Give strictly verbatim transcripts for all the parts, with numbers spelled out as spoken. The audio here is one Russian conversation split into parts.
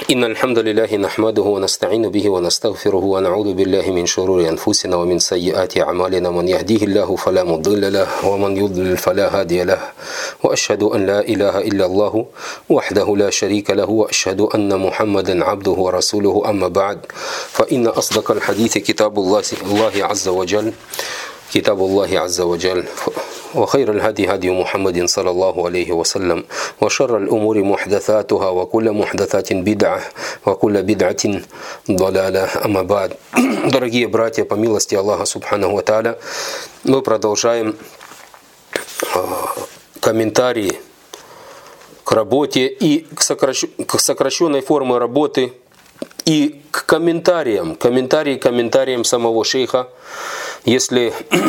إن الحمد لله نحمده ونستعين به ونستغفره ونعوذ بالله من شرور أنفسنا ومن سيئات أعمالنا من يهديه الله فلا مضل له ومن يضلل فلا هادي له وأشهد أن لا إله إلا الله وحده لا شريك له وأشهد أن محمدا عبده ورسوله أما بعد فإن أصدق الحديث كتاب الله الله عز وجل كتاب الله عز وجل وخير الهدي هدي محمد صلى الله عليه وسلم وشر الأمور محدثاتها وكل محدثات بدعة وكل بدعة ضلالة أما بعد. Дорогие братья, по милости Аллаха Субханаху ва Тааля, мы продолжаем комментарии к работе и к, сокращ... к сокращенной форме работы и к комментариям, комментарии к комментариям самого шейха, если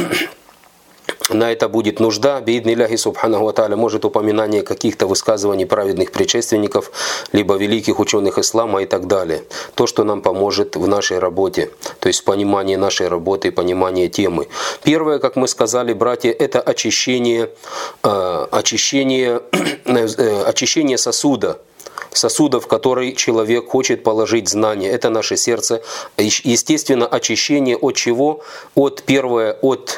на это будет нужда, бииднилляхи субханаху ва тааля, может упоминание каких-то высказываний праведных предшественников, либо великих ученых ислама и так далее. То, что нам поможет в нашей работе, то есть в понимании нашей работы, понимании темы. Первое, как мы сказали, братья, это очищение, э, очищение, э, очищение сосуда. Сосуда, в который человек хочет положить знание. Это наше сердце. Естественно, очищение от чего? От первое, от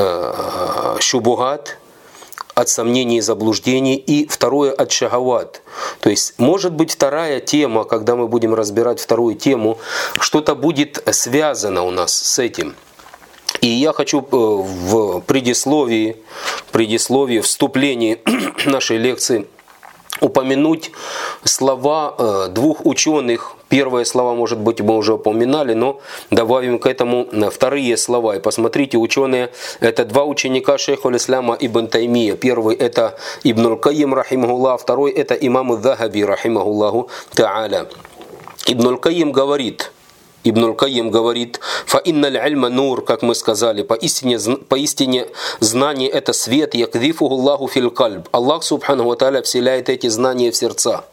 э, шубугат, от сомнений и заблуждений, и второе от шахават. То есть, может быть, вторая тема, когда мы будем разбирать вторую тему, что-то будет связано у нас с этим. И я хочу в предисловии, предисловии, вступлении нашей лекции упомянуть слова э, двух ученых. Первые слова, может быть, мы уже упоминали, но добавим к этому вторые слова. И посмотрите, ученые, это два ученика шейха аль-Ислама Ибн Таймия. Первый это Ибн аль-Кайим рахимахуллах, второй это имам аль-Захаби рахимахуллаху та'аля. Ибн аль-Кайим говорит, Ибн аль-Кайим говорит: «Фа инналь ильма нур», как мы сказали, поистине, поистине знание это свет, якдифуху Аллаху фил кальб. Аллах субханаху ва тааля вселяет эти знания в сердца.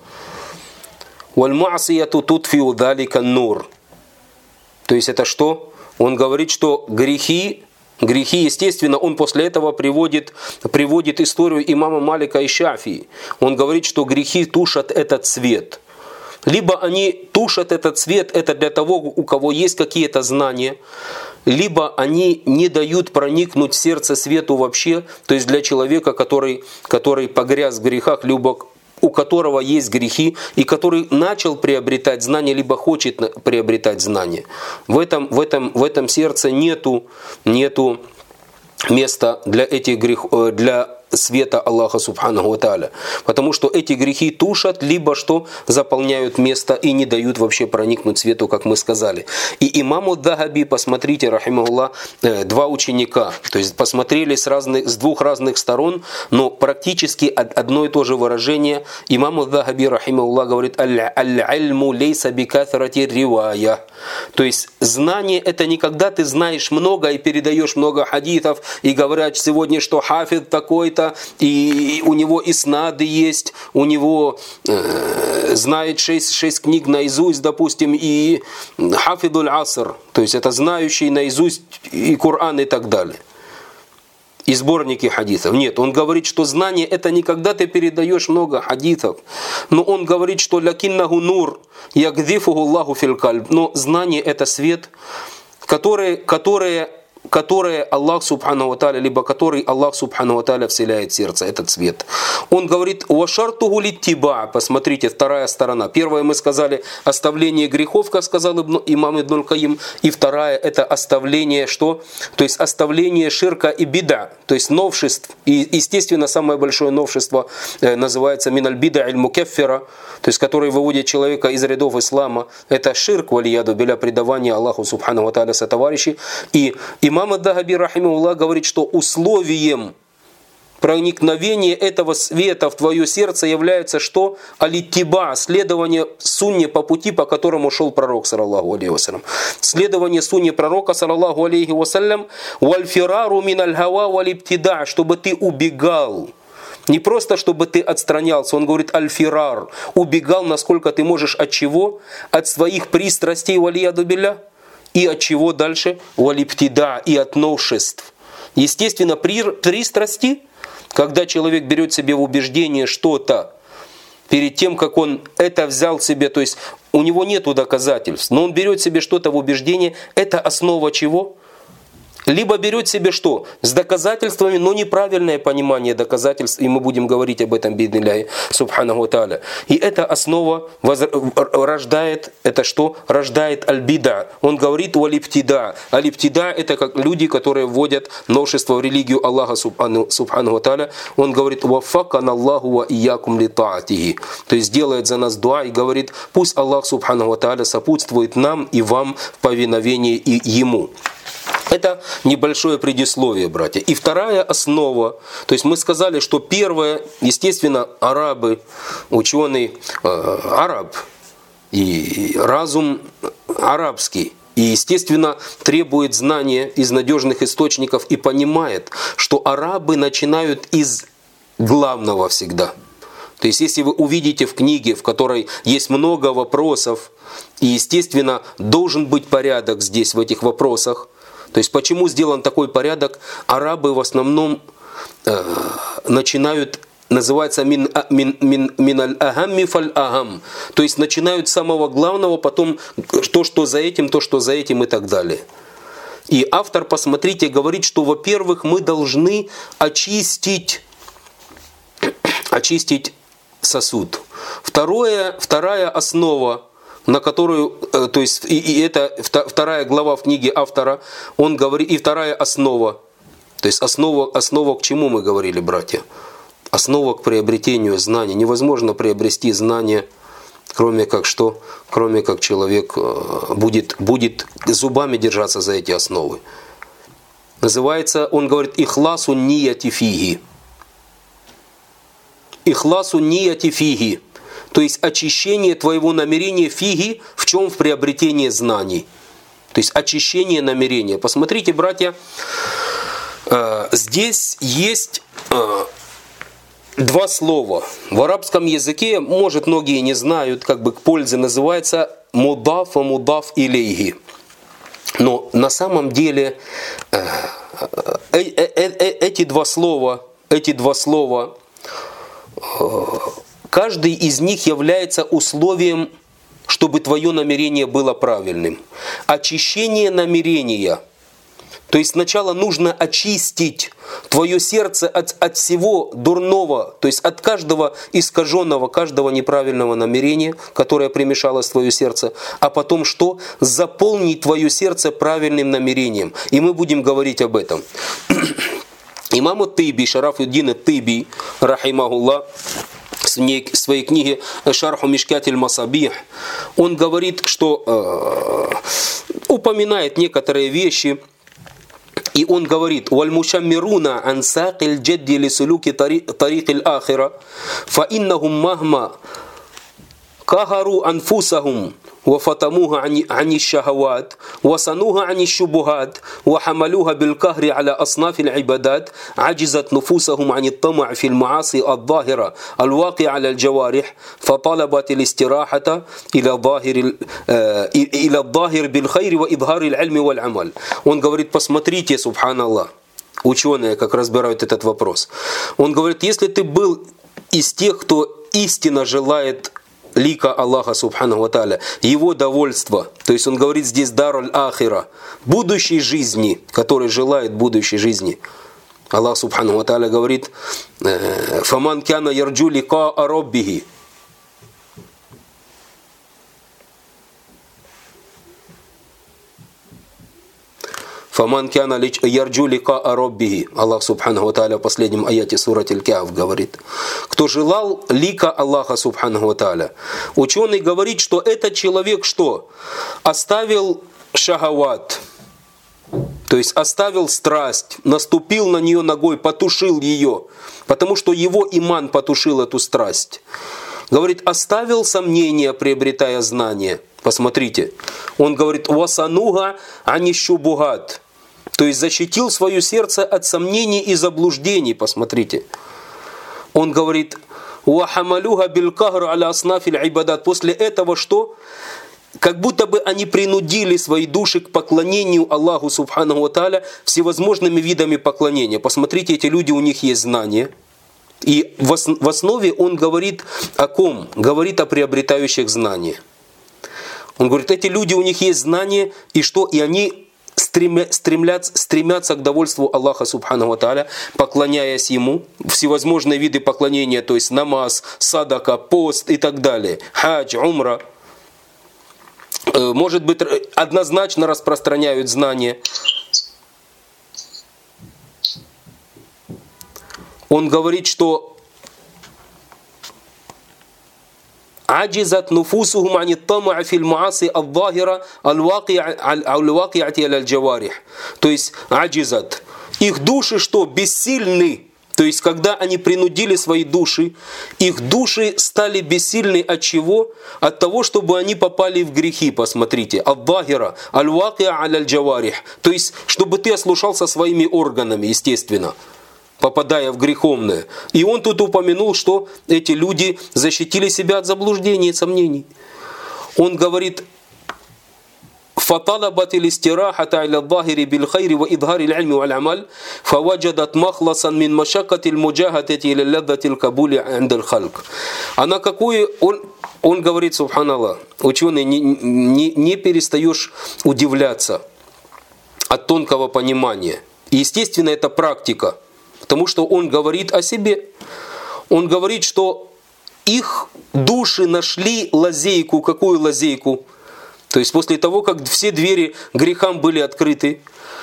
Валь маасияту тутфиу далика нур. То есть это что? Он говорит, что грехи, грехи, естественно, он после этого приводит, приводит историю имама Малика и Шафии. Он говорит, что грехи тушат этот свет. Либо они тушат этот свет, это для того, у кого есть какие-то знания, либо они не дают проникнуть в сердце свету вообще, то есть для человека, который, который погряз в грехах, либо у которого есть грехи, и который начал приобретать знания, либо хочет приобретать знания. В этом, в этом, в этом сердце нету, нету места для этих грехов, для света Аллаха Субханаху ва Тааля. Потому что эти грехи тушат, либо что заполняют место и не дают вообще проникнуть свету, как мы сказали. И имаму Захаби, посмотрите, рахимахуллах, два ученика. То есть посмотрели с, разных, с двух разных сторон, но практически одно и то же выражение. Имаму Захаби, рахимахуллах, говорит: «Аль-ильму лейса бикафрати ривая». То есть знание это не когда ты знаешь много и передаешь много хадитов, и говорят сегодня, что хафид такой-то, и у него иснады есть, у него э, знает шесть, шесть книг наизусть, допустим, и хафидуль аср, то есть это знающий наизусть и Коран и так далее, и сборники хадисов. Нет, он говорит, что знание это не когда ты передаешь много хадисов, но он говорит, что лякиннаху нур ягдифуху Аллаху фил кальб, но знание это свет, который, который которые Аллах Субханаху ва Тааля, либо который Аллах Субханаху ва Тааля вселяет в сердце, этот свет. Он говорит: «Вашартуху литтиба». Посмотрите, вторая сторона. Первая мы сказали оставление грехов, как сказал имам Ибн аль-Кайим. И вторая это оставление что? То есть оставление ширка и бида, то есть новшеств. И естественно самое большое новшество называется миналь бида аль мукаффира, то есть который выводит человека из рядов ислама. Это ширк, валияду биля, предавание Аллаху Субханаху ва Тааля сотоварищей. И имам ад-Захаби рахимахуллах говорит, что условием проникновения этого света в твое сердце является что? Алиттиба, следование сунне по пути, по которому шел пророк, саллаллаху алейхи вассалям. Следование сунне пророка, саллаллаху алейхи вассалям, вальфирару миналь хава валибтида, чтобы ты убегал. Не просто, чтобы ты отстранялся. Он говорит: аль-фирар. Убегал, насколько ты можешь от чего? От своих пристрастей, валияду билля. И от чего дальше? Валибтида, и от новшеств. Естественно, при пристрасти, когда человек берет себе в убеждение что-то, перед тем, как он это взял себе, то есть у него нету доказательств, но он берет себе что-то в убеждение, это основа чего? Либо берет себе что? С доказательствами, но неправильное понимание доказательств, и мы будем говорить об этом, биднилляхи субханаху ва тааля. И эта основа рождает, это что? Рождает аль-бида. Он говорит валибтида. Алибтида это как люди, которые вводят новшество в религию Аллаха субханаху ва тааля. Он говорит ваффакана Аллаху ва иякум ли таатихи. То есть делает за нас дуа и говорит, пусть Аллах субханаху ва тааля сопутствует нам и вам в повиновении и Ему. Это небольшое предисловие, братья. И вторая основа, то есть мы сказали, что первое, естественно, арабы, ученый э, араб и разум арабский, и, естественно, требует знания из надежных источников и понимает, что арабы начинают из главного всегда. То есть, если вы увидите в книге, в которой есть много вопросов, и, естественно, должен быть порядок здесь, в этих вопросах, то есть почему сделан такой порядок? Арабы в основном э, начинают, называется мин, мин, мин, мин аль-агамми фаль-агам. То есть начинают с самого главного, потом то, что за этим, то, что за этим и так далее. И автор, посмотрите, говорит, что, во-первых, мы должны очистить, очистить сосуд. Второе, вторая основа, на которую, то есть, и, и это вторая глава в книге автора, он говорит, и вторая основа, то есть основа, основа к чему мы говорили, братья? Основа к приобретению знаний. Невозможно приобрести знания, кроме как что? Кроме как человек будет, будет зубами держаться за эти основы. Называется, он говорит, ихласу нияти фиги. Ихласу нияти фиги. То есть очищение твоего намерения фиги в чем? В приобретении знаний. То есть очищение намерения. Посмотрите, братья, здесь есть два слова. В арабском языке, может, многие не знают, как бы к пользе называется мудаф и мудаф илейхи. Но на самом деле эти два слова, эти два слова, каждый из них является условием, чтобы твое намерение было правильным. Очищение намерения. То есть сначала нужно очистить твое сердце от, от всего дурного, то есть от каждого искаженного, каждого неправильного намерения, которое примешалось в твое сердце, а потом что? Заполнить твое сердце правильным намерением. И мы будем говорить об этом. Имам ат-Тайби, Шарафуддин ат-Тайби, рахимахуллах, в своей книге «Шарху Мишкат аль-Масабих», он говорит, что э, упоминает некоторые вещи, и он говорит: «Валь-мушаммируна ан саакиль джадди ли сулуки тарик аль-ахира, фа иннахум махма кахару анфусахум وفتموها عن عن الشهوات وصنوها عن الشبهات وحملوها بالقهر على أصناف العبادات عجزت نفوسهم عن الطمع في المعاصي الظاهرة الواقعة على الجوارح فطلبت الاستراحة إلى ظاهر إلى الظاهر بالخير وإظهار العلم والعمل». Он говорит: посмотрите, субханаллах, ученые как разбирают этот вопрос. Он говорит: если ты был из тех, кто истинно желает лика Аллаха субханаху ва тааля, его довольство, то есть он говорит здесь даруль ахира, будущей жизни, который желает будущей жизни. Аллах субханаху ва тааля говорит: «Фаман кяна ярджу лика раббихи». «Фаман кяна ярджу лика раббихи». Аллах субханаху ва тааля в последнем аяте сурат Аль-Кахф говорит: кто желал лика Аллаха субханаху ва тааля. Ученый говорит, что этот человек что? Оставил шахават, то есть оставил страсть, наступил на нее ногой, потушил ее, потому что его иман потушил эту страсть. Говорит, оставил сомнения, приобретая знания. Посмотрите, он говорит: «Васануга анищубугат», то есть защитил свое сердце от сомнений и заблуждений. Посмотрите. Он говорит: «Вахамалюга билкахру аля аснафиль ибадат». После этого что? Как будто бы они принудили свои души к поклонению Аллаху субханаху ва тааля всевозможными видами поклонения. Посмотрите, эти люди, у них есть знания. И в основе он говорит о ком? Говорит о приобретающих знания. Он говорит, эти люди, у них есть знания, и что? И они стремятся, стремятся к довольству Аллаха Субхану ва Тааля, поклоняясь Ему, всевозможные виды поклонения, то есть намаз, садака, пост и так далее, хадж, умра. Может быть, однозначно распространяют знания. Он говорит, что عجزت نفوسهم عن الطمع في المعاصي الظاهرة الواقعة على الجوارح. То есть عجزت. Их души что? Бессильны. То есть когда они принудили свои души, их души стали бессильны от чего? От того, чтобы они попали в грехи. Посмотрите. الظاهرة الواقعة على الجوارح. То есть чтобы ты ослушался своими органами, естественно, попадая в греховное. И он тут упомянул, что эти люди защитили себя от заблуждений и сомнений. Он говорит, فطلبت الاستراحة على الظاهر بالخير وإظهار العلم والعمل فوجدت مخلصا من مشقة المجاهدة إلى لذة القبول عند الخلق. А на какую он, он говорит, субханаллах, ученый, не, не, не перестаешь удивляться от тонкого понимания. И естественно, это практика. Потому что он говорит о себе. Он говорит, что их души нашли лазейку. Какую лазейку? То есть после того, как все двери грехам были открыты,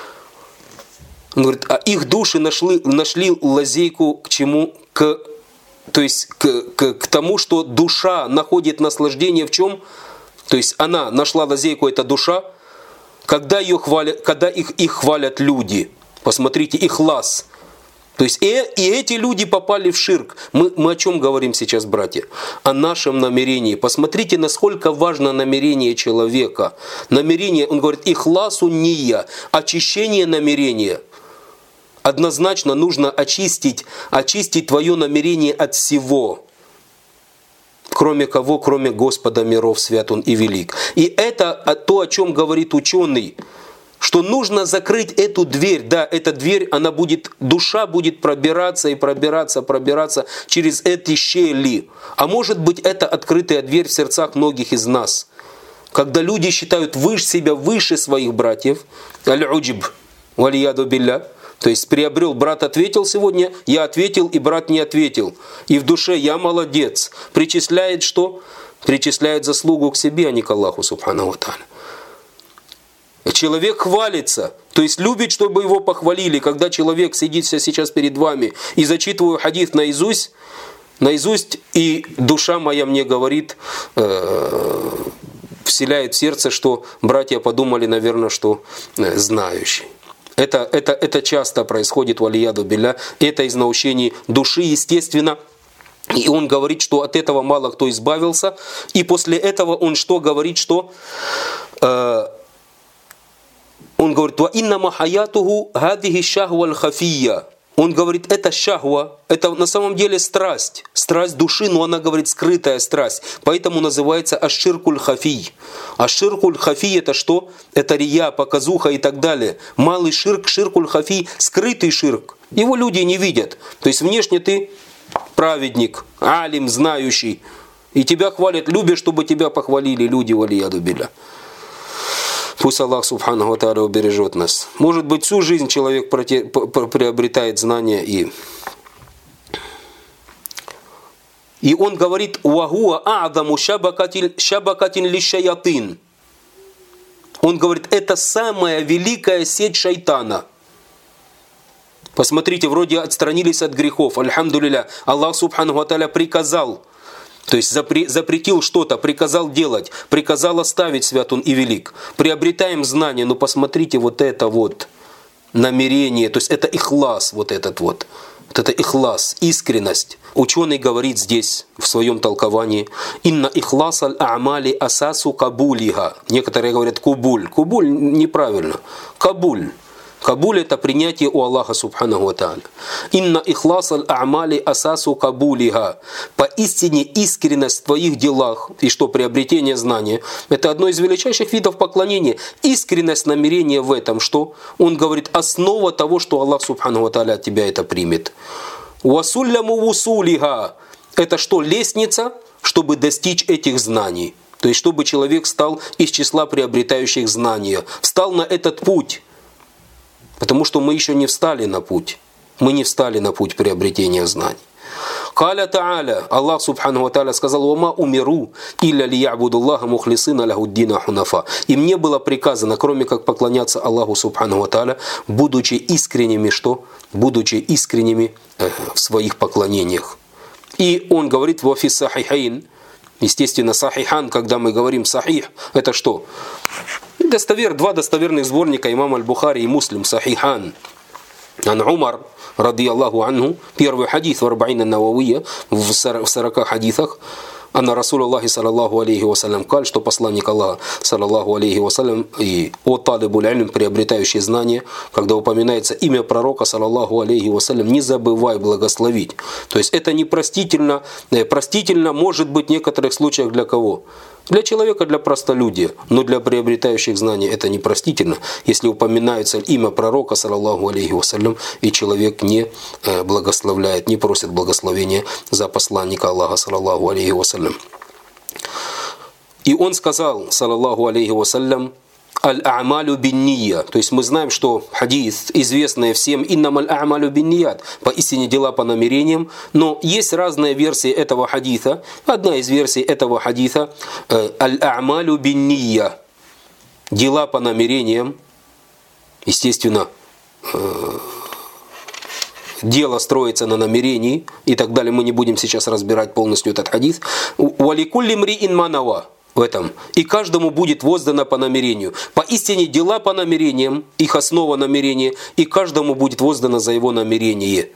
он говорит, а их души нашли, нашли лазейку к чему? К, то есть к, к, к тому, что душа находит наслаждение в чем? То есть она нашла лазейку, это душа, когда, ее хвалят, когда их, их хвалят люди. Посмотрите, ихлас. То есть и, и эти люди попали в ширк. Мы, мы о чем говорим сейчас, братья? О нашем намерении. Посмотрите, насколько важно намерение человека. Намерение, он говорит, ихласу ния, очищение намерения. Однозначно нужно очистить, очистить твое намерение от всего. Кроме кого? Кроме Господа миров, свят Он и велик. И это то, о чем говорит ученый. Что нужно закрыть эту дверь. Да, эта дверь, она будет, душа будет пробираться и пробираться, пробираться через эти щели. А может быть, это открытая дверь в сердцах многих из нас. Когда люди считают выше себя, выше своих братьев. Аль-уджиб, валияду билля. То есть приобрел, брат ответил сегодня, я ответил, и брат не ответил. И в душе я молодец. Причисляет что? Причисляет заслугу к себе, а не к Аллаху Субхану ва Тааля. Человек хвалится, то есть любит, чтобы его похвалили. Когда человек сидит сейчас перед вами и зачитываю хадис наизусть, наизусть, и душа моя мне говорит, э, вселяет в сердце, что братья подумали, наверное, что э, знающий. Это, это, это часто происходит, валияду билля. Это из научений души, естественно. И он говорит, что от этого мало кто избавился. И после этого он что говорит, что... Э, Он говорит, «Ва иннама хаятуху хадихи шахва аль-хафия». Он говорит, это шахва, это на самом деле страсть. Страсть души, но она говорит скрытая страсть. Поэтому называется аширкуль хафий. Аширкуль хафий это что? Это рия, показуха и так далее. Малый ширк, ширкуль хафий, скрытый ширк. Его люди не видят. То есть внешне ты праведник, алим, знающий. И тебя хвалят, любишь, чтобы тебя похвалили люди, валияду билля. Пусть Аллах Субхану ва Тааля убережет нас. Может быть, всю жизнь человек приобретает знания и... И он говорит, «Вахуа а'даму шабакатин лишаятин». Он говорит, это самая великая сеть шайтана. Посмотрите, вроде отстранились от грехов. Альхамдулилля. Аллах Субхану ва Тааля приказал. То есть запретил что-то, приказал делать, приказал оставить, свят Он и велик. Приобретаем знания, но посмотрите вот это вот намерение, то есть это ихлас, вот этот вот. Вот это ихлас, искренность. Ученый говорит здесь в своем толковании, «Инна ихлас аль-а'мали асасу кабулиха». Некоторые говорят кубуль. Кубуль неправильно. Кабуль. Кабуль это принятие у Аллаха Субхану ва Тааля. «Инна ихлас аль-а'мали асасу кабулиха». Поистине искренность в твоих делах, и что приобретение знания, это одно из величайших видов поклонения. Искренность намерения в этом, что? Он говорит, основа того, что Аллах Субхану ва Тааля от тебя это примет. Васулляму вусулиха. Это что? Лестница, чтобы достичь этих знаний. То есть, чтобы человек стал из числа приобретающих знания. Встал на этот путь. Потому что мы еще не встали на путь. Мы не встали на путь приобретения знаний. Каля Тааля, Аллах Субхану Ва Тааля сказал: «Вама умиру, илля лиябуду Аллаха мухлисина лахуддина хунафа». И мне было приказано, кроме как поклоняться Аллаху Субхану Ва Тааля, будучи искренними, что? Будучи искренними э, в своих поклонениях. И он говорит: «Вафи сахихайн». Естественно, сахихан, когда мы говорим сахих, это что? Достовер, два достоверных сборника, имам Аль-Бухари и Муслим, сахихан. Ан Умар, ради Аллаху анху, первый хадис в Арбаина Нававия, в сорока хадисах, анна Расул Аллахи саллаллаху алейхи вассалям каль, что посланник Аллаха саллаллаху алейхи вассалям и о талибуль илм, приобретающий знания, когда упоминается имя пророка саллаллаху алейхи вассалям, не забывай благословить. То есть это непростительно, простительно может быть в некоторых случаях для кого? Для человека, для простолюдия, но для приобретающих знания это непростительно, если упоминается имя пророка, саллаллаху алейхи вассалям, и человек не благословляет, не просит благословения за посланника Аллаха, саллаллаху алейхи вассалям. И он сказал, саллаллаху алейхи вассалям: «Аль-а'малю бин-нийя». То есть мы знаем, что хадис, известный всем, «Иннамаль а'малю бин-ният», поистине дела по намерениям. Но есть разные версии этого хадиса. Одна из версий этого хадиса «Аль-а'малю бин-нийя». Дела по намерениям. Естественно, дело строится на намерении и так далее. Мы не будем сейчас разбирать полностью этот хадис. «Валикулли мриин манава». В этом. И каждому будет воздано по намерению. Поистине дела по намерениям, их основа намерения, и каждому будет воздано за его намерение.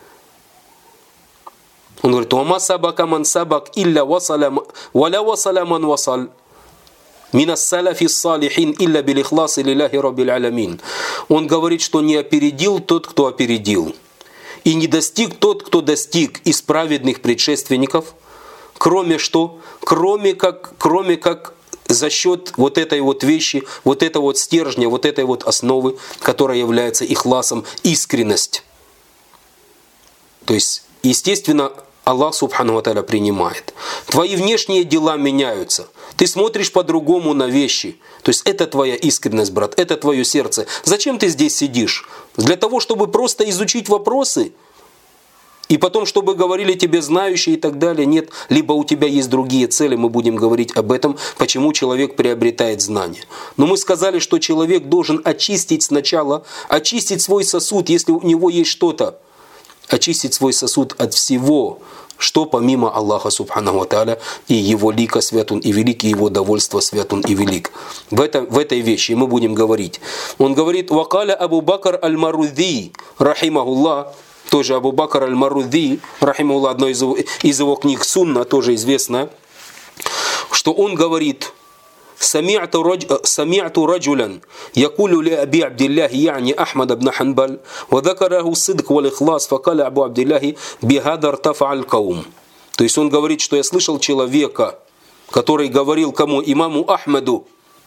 Он говорит: «Уама сабака ман сабак илля васалям, валя васаля ман васаль, минас салафи салихин илля бил ихласи лилляхи раббил алямин». Он говорит, что не опередил тот, кто опередил, и не достиг тот, кто достиг из праведных предшественников, кроме что? Кроме как, кроме как за счет вот этой вот вещи, вот этого вот стержня, вот этой вот основы, которая является ихласом, искренность. То есть, естественно, Аллах Субхану Ва Тааля принимает. Твои внешние дела меняются. Ты смотришь по-другому на вещи. То есть это твоя искренность, брат, это твое сердце. Зачем ты здесь сидишь? Для того, чтобы просто изучить вопросы? И потом, чтобы говорили тебе знающие и так далее? Нет. Либо у тебя есть другие цели, мы будем говорить об этом, почему человек приобретает знания. Но мы сказали, что человек должен очистить сначала, очистить свой сосуд, если у него есть что-то. Очистить свой сосуд от всего, что помимо Аллаха Субхану Ва Тааля, и Его лика свят Он и велик, и Его довольство свят Он и велик. В, это, в этой вещи мы будем говорить. Он говорит: «Вакаля Абу Бакр аль-Марудhi, рахимахуллах». Тоже Абу Бакр аль-Марудhi, рахимахуллах, одной из его, из его книг Сунна, тоже известно, что он говорит: «Сами'ту раджулян, якулю ли Аби Абдиллахи, яни Ахмад ибн Ханбаль, ва закараху сидк вал ихлас, факаля Абу Абдиллахи, бихадар тафа'аль каум». То есть он говорит, что я слышал человека, который говорил кому? Имаму Ахмаду.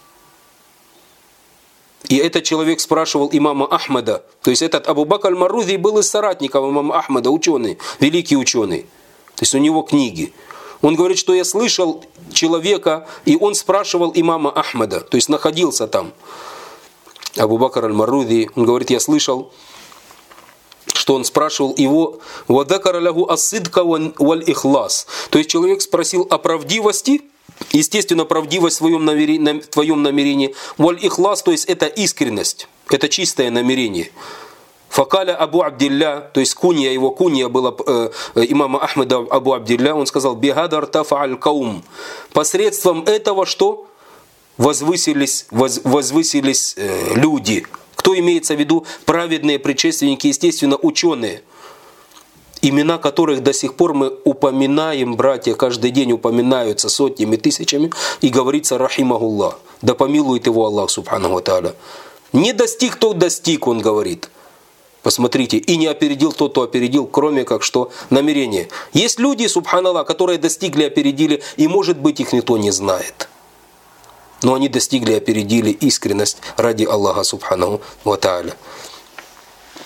И этот человек спрашивал имама Ахмада. То есть этот Абу Бакр аль-Марудhi был из соратников имама Ахмада, ученый, великий ученый. То есть у него книги. Он говорит, что я слышал человека, и он спрашивал имама Ахмада, то есть находился там. Абу Бакр аль-Марудhi, он говорит, я слышал, что он спрашивал его: «Вадакара лягу асидка валь ихлас». То есть человек спросил о правдивости, естественно, правдивость в твоем намерении, в твоем намерении. Валь ихлас, то есть это искренность, это чистое намерение. Факаля Абу Абдилля, то есть кунья, его кунья была э, имама Ахмада Абу Абдилля, он сказал: «Бигадар тафа'аль каум». Посредством этого что? Возвысились, воз, возвысились э, люди. Кто имеется в виду? Праведные предшественники, естественно, ученые, имена которых до сих пор мы упоминаем, братья, каждый день упоминаются сотнями, тысячами, и говорится: «Рахимахуллах», да помилует его Аллах Субхану Ва Тааля. Не достиг, тот достиг, он говорит. Посмотрите, и не опередил тот, кто опередил, кроме как что? Намерение. Есть люди, субханаллах, которые достигли, опередили, и может быть их никто не знает. Но они достигли, опередили искренность ради Аллаха Субхану Ва Тааля.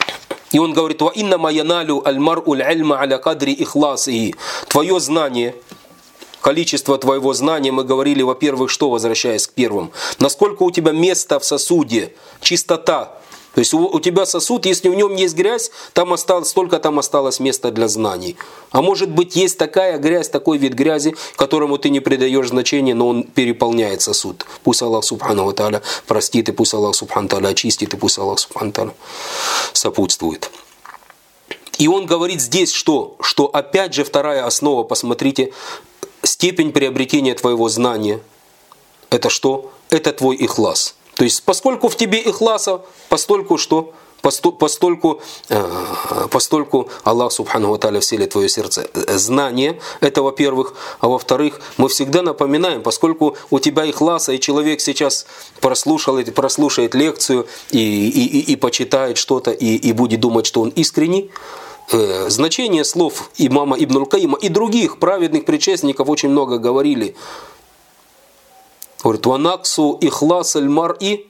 И он говорит: «Ва иннама яналю аль-мар'у аль-ильма аля кадри ихласихи». Твое знание, количество твоего знания, мы говорили, во-первых, что, возвращаясь к первым, насколько у тебя место в сосуде, чистота. То есть у тебя сосуд, если в нем есть грязь, там осталось, столько там осталось места для знаний. А может быть, есть такая грязь, такой вид грязи, которому ты не придаешь значения, но он переполняет сосуд. Пусть Аллах Субхану ва Тааля простит, и пусть Аллах Субхану ва Тааля очистит, и пусть Аллах Субхану ва Тааля сопутствует. И он говорит здесь, что, что опять же вторая основа, посмотрите, степень приобретения твоего знания. Это что? Это твой ихлас. То есть, поскольку в тебе ихласа, постольку что? Постольку, постольку Аллах Субхану ва Тааля вселит в твое сердце знание, это во-первых. А во-вторых, мы всегда напоминаем, поскольку у тебя ихласа, и человек сейчас прослушал, прослушает лекцию и, и, и, и почитает что-то, и, и будет думать, что он искренний, значение слов имама Ибн аль-Кайима и других праведных предшественников очень много говорили. Говорит: «Ванаксу ихлас аль-мар'и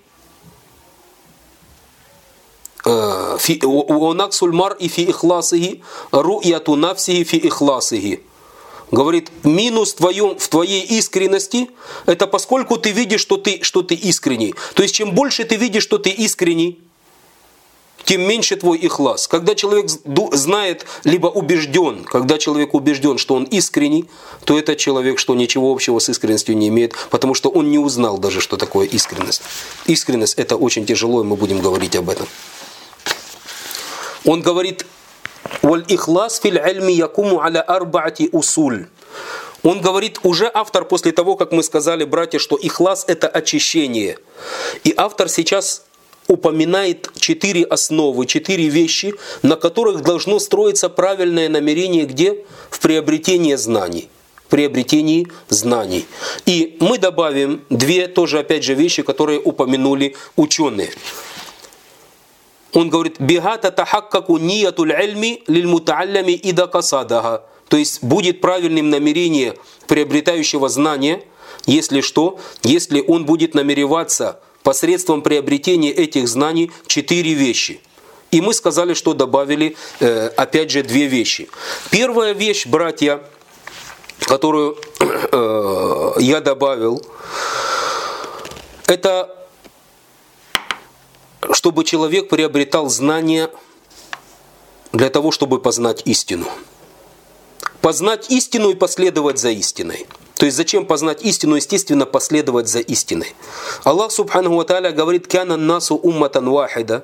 ванаксу аль-мар'и фи ихласихи ру'яту нафсихи фи ихласихи». Говорит, минус в, твоем, в твоей искренности, это поскольку ты видишь, что ты, что ты искренний. То есть, чем больше ты видишь, что ты искренний, тем меньше твой ихлас. Когда человек знает, либо убежден, когда человек убежден, что он искренний, то этот человек, что ничего общего с искренностью не имеет, потому что он не узнал даже, что такое искренность. Искренность – это очень тяжело, и мы будем говорить об этом. Он говорит: «Валь ихлас фил ильми якуму аля арбаати усуль». Он говорит, уже автор, после того, как мы сказали, братья, что ихлас – это очищение. И автор сейчас упоминает четыре основы, четыре вещи, на которых должно строиться правильное намерение, где? В приобретении знаний. В приобретении знаний. И мы добавим две тоже, опять же, вещи, которые упомянули ученые. Он говорит: «Бигата тахаккаку ниятуль ильми лиль мутааллями ида касадаха». То есть будет правильным намерение приобретающего знания, если что, если он будет намереваться посредством приобретения этих знаний четыре вещи. И мы сказали, что добавили э, опять же две вещи. Первая вещь, братья, которую э, я добавил, это чтобы человек приобретал знания для того, чтобы познать истину. Познать истину и последовать за истиной. То есть зачем познать истину? Естественно, последовать за истиной. Аллах Субхану ва Тааля говорит: «Кяна насу умматан вахида,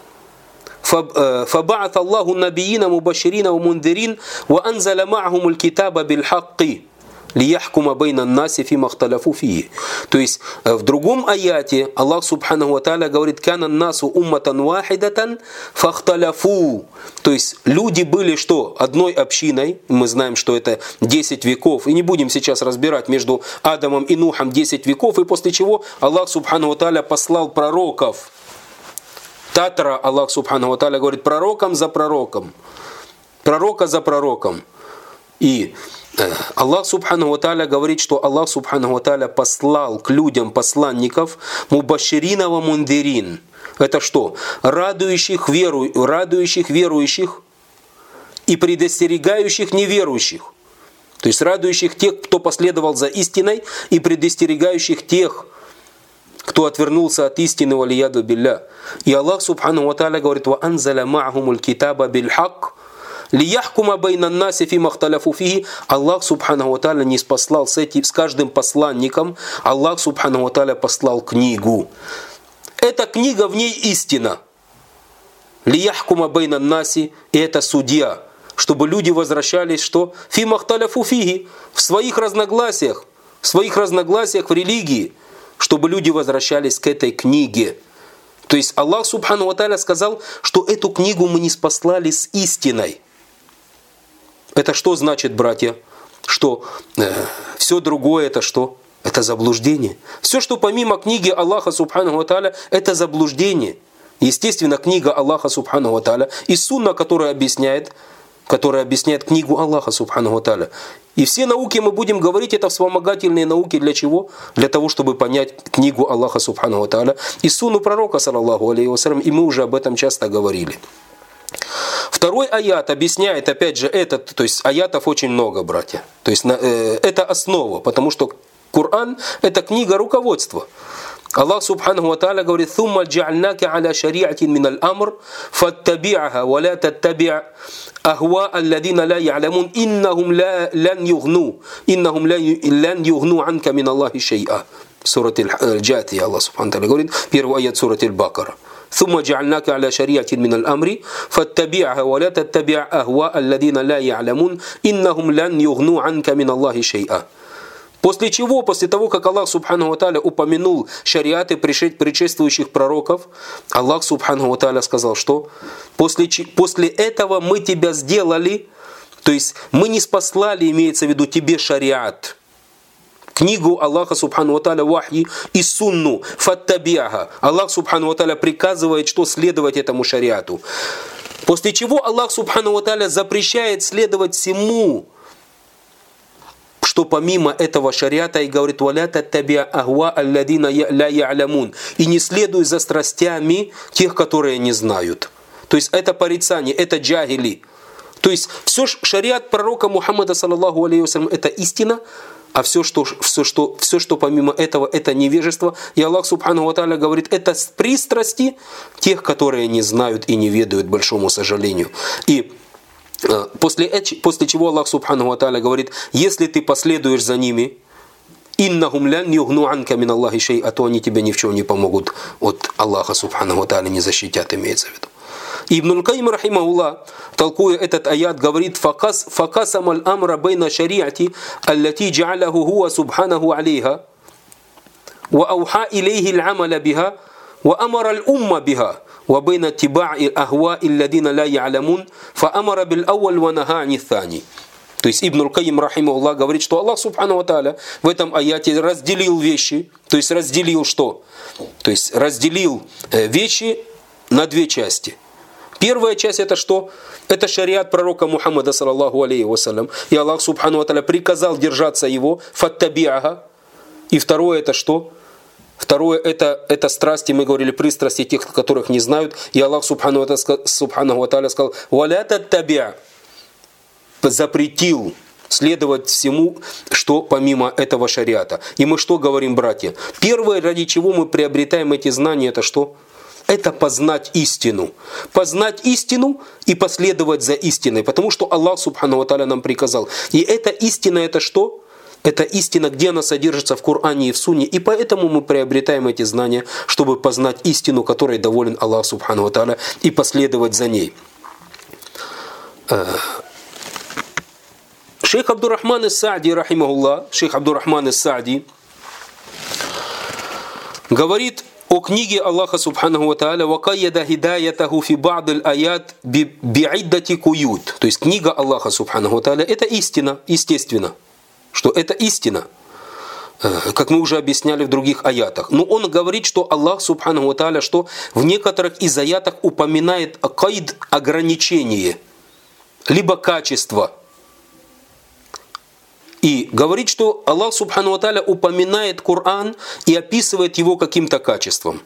фаба'ат Аллаху набиина мубаширина ва мундирин, ва анзаля ма'ахум аль-китаба биль-хакки, лияхкума байна наси фима хталяфу фии». То есть в другом аяте Аллах Субхану ва Тааля говорит: «Кяна насу умматан вахидатан фахталяфу». То есть люди были что? Одной общиной. Мы знаем, что это десять веков. И не будем сейчас разбирать между Адамом и Нухом десять веков. И после чего Аллах Субхану ва Тааля послал пророков. Татра Аллах Субхану ва Тааля говорит: пророком за пророком. Пророка за пророком. И Аллах Субхану ва Тааля говорит, что Аллах Субхану ва Тааля послал к людям посланников мубаширина ва мундирин. Это что? Радующих, веру, радующих верующих и предостерегающих неверующих. То есть радующих тех, кто последовал за истиной, и предостерегающих тех, кто отвернулся от истины, валияду билля. И Аллах Субхану ва Тааля говорит: «Ва анзаля ма'ахумуль китаба биль-хак, лияхкума байна наси фима хталяфу фиhi». Аллах Субхану ва Тааля не спаслал с, этим, с каждым посланником, Аллах Субхану ва Тааля послал книгу. Эта книга, в ней истина. Лияхкума байна наси, и это судья, чтобы люди возвращались, что? Фима хталяфу фиhi, в своих разногласиях, в своих разногласиях в религии, чтобы люди возвращались к этой книге. То есть Аллах Субхану ва Тааля сказал, что эту книгу мы не спаслали с истиной. Это что значит, братья? Что э, все другое это что? Это заблуждение. Все, что помимо книги Аллаха Субхану ва Тааля, это заблуждение. Естественно, книга Аллаха Субхану ва Тааля и сунна, которая объясняет, которая объясняет книгу Аллаха Субхану ва Тааля. И все науки мы будем говорить, это вспомогательные науки для чего? Для того, чтобы понять книгу Аллаха Субхану ва Тааля и сунну пророка, саллаллаху алейхи вассалям, и мы уже об этом часто говорили. второй аят объясняет, опять же, этот, то есть аятов очень много, братья. То есть э, это основа, потому что Коран – это книга руководства. Аллах Субханаху ва Тааля говорит: «Thumma джа'альнака аля шари'атин миналь амр, фаттаби'аха, ва ла таттаби' ахва алладина ла я'ламун, иннахум лан югну, иннахум лан югну анка мин Аллахи шай'a». Сура Аль-Джатия, Аллах Субханаху ва Тааля говорит, первый аят суры Аль-Бакара. ثم جعلناك على شريعة من الأمر فاتبعها ولا تتبع أهواء الذين لا يعلمون إنهم لن يغنوا عنك من الله شيئا. После чего, после того, как Аллах Субханаху ва Тааля упомянул шариаты предшествующих пророков, Аллах Субханаху ва Тааля сказал, что после, после этого мы тебя сделали, то есть мы не спаслали, имеется в виду, тебе шариат, книгу Аллаха Субхану ва Тааля, вахи и сунну, фаттабиаха. Аллах Субхану ва Тааля приказывает, что следовать этому шариату. После чего Аллах Субхану ва Тааля запрещает следовать всему, что помимо этого шариата, и говорит: «Валя таттабиа ахва алладина ла я'лямун». И не следуй за страстями тех, которые не знают. То есть это порицание, это джахили. То есть все шариат пророка Мухаммада саллаллаху алейхи вассалям, это истина. А все что, все, что, все, что помимо этого, это невежество. И Аллах Субханаху ва Тааля говорит: это пристрасти тех, которые не знают и не ведают, большому сожалению. И э, после, после чего Аллах Субханаху ва Тааля говорит: если ты последуешь за ними, иннахум лян югну анка мин Аллахи шай'a, то они тебе ни в чем не помогут от Аллаха Субханаху ва Тааля, не защитят, имеется в виду. Ибн Аль-Кайим рахимахуллах, толкуя этот аят, говорит: «Факас факасам аль-амра байна шариати, аллати джа'алаху хуа субханаху алейха, ва ауха илейхи аль-амаля биха, ва амара аль-умма биха, ва байна тиба'i ахва илладина ла я'ламун, фа амара бил-ауаль ва наха ани th-thани». То есть Ибн Аль-Кайим рахимахуллах говорит, что Аллах Субханаху ва Тааля в этом аяте разделил вещи, то есть разделил что? То есть разделил вещи на две части. Первая часть это что? Это шариат пророка Мухаммада саллаллаху алейхи вассалям. И Аллах Субхану ва Тааля приказал держаться его, фаттаби'аха. И второе это что? Второе это, это страсти, мы говорили, пристрасти тех, которых не знают. И Аллах Субхану ва Тааля сказал: «Валя таттаби'», запретил следовать всему, что помимо этого шариата. И мы что говорим, братья? Первое, ради чего мы приобретаем эти знания, это что? Это познать истину. Познать истину и последовать за истиной. Потому что Аллах Субхану ва Тааля нам приказал. И эта истина это что? Это истина, где она содержится в Коране и в Сунне. И поэтому мы приобретаем эти знания, чтобы познать истину, которой доволен Аллах Субхану ва Тааля, и последовать за ней. Шейх Абдуррахман ас-Саади, рахимахуллах, шейх Абдуррахман ас-Саади говорит о книге Аллаха Субханаху ва Тааля: «Вакайяда хидаятаху фи ба'д аль-аят би'иддати куют». То есть книга Аллаха Субханаху ва Тааля это истина, естественно, что это истина, как мы уже объясняли в других аятах. Но он говорит, что Аллах Субханаху ва Тааля, что в некоторых из аятах упоминает кайд, ограничение, либо качество. И говорит, что Аллах Субхану ва Тааля упоминает Коран и описывает его каким-то качеством.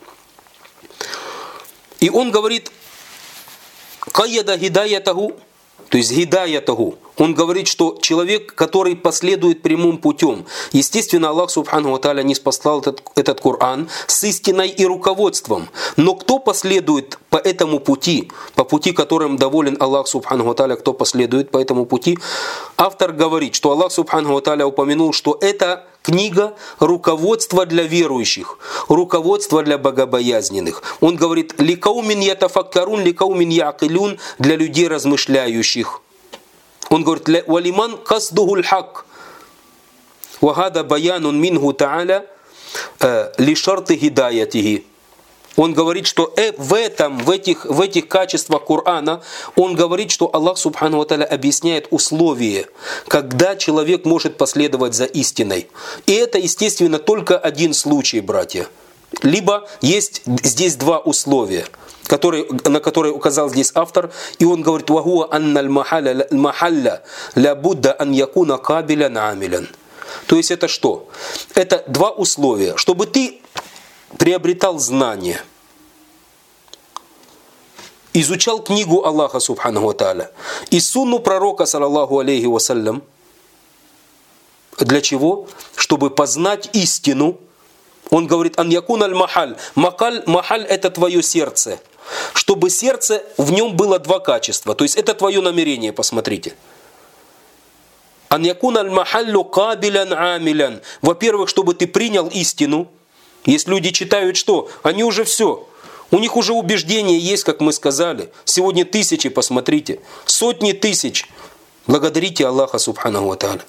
И он говорит: «Кайяда хидаятаху», то есть хидаятаху. Он говорит, что человек, который последует прямым путем, естественно, Аллах Субхану ва Тааля не спаслал этот, этот Коран с истиной и руководством. Но кто последует по этому пути, по пути, которым доволен Аллах Субхану ва Тааля, кто последует по этому пути? Автор говорит, что Аллах Субхану ва Тааля упомянул, что это книга руководства для верующих, руководство для богобоязненных. Он говорит: «Ликаумин ятафаккарун, ликаумин яакилун», для людей размышляющих. Он говорит: «Валиман касдухуль хак, вагада баянун минху та'аля ли шарты хидаятихи». Он говорит, что в этом, в этих, в этих качествах Корана, он говорит, что Аллах Субхану ва Тааля объясняет условия, когда человек может последовать за истиной. И это, естественно, только один случай, братья. Либо есть здесь два условия, который, на которые указал здесь автор, и он говорит: «Вахуа анналь махалля ля будда ан якуна кабилян амилян». То есть это что? Это два условия. Чтобы ты приобретал знания, изучал книгу Аллаха Субханаху ва Тааля и сунну пророка, саллаллаху алейхи вассалям. Для чего? Чтобы познать истину. Он говорит, ан якун аль махаль. Махаль, махаль это твое сердце. Чтобы сердце, в нем было два качества. То есть это твое намерение, посмотрите. Ан якун аль махаллю кабилян амилян. Во-первых, чтобы ты принял истину. Есть люди читают что? Они уже все. У них уже убеждения есть, как мы сказали. Сегодня тысячи, посмотрите. Сотни тысяч. Благодарите Аллаха Субханаху ва Тааля.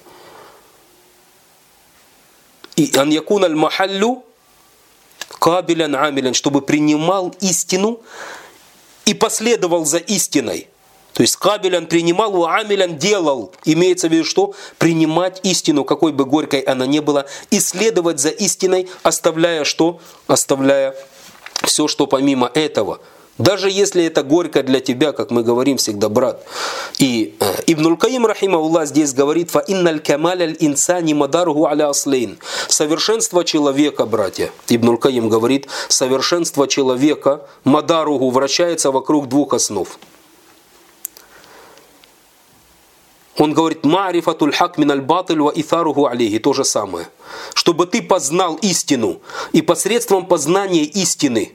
И ан якун аль махаллю кабилян амилян, чтобы принимал истину и последовал за истиной. То есть кабилян принимал, а амилян делал. Имеется в виду что? Принимать истину, какой бы горькой она ни была, и следовать за истиной, оставляя что? Оставляя все, что помимо этого. Даже если это горько для тебя, как мы говорим всегда, брат. И э, Ибн аль-Каим, рахимахуллах, здесь говорит, «Фа инналь камаль аль-инсани мадаруху аля аслейн». Совершенство человека, братья. Ибн аль-Каим говорит, совершенство человека, мадаругу, вращается вокруг двух основ. Он говорит, «Ма'рифатуль хак мин аль-батиль ва итаруху алейхи». То же самое. Чтобы ты познал истину, и посредством познания истины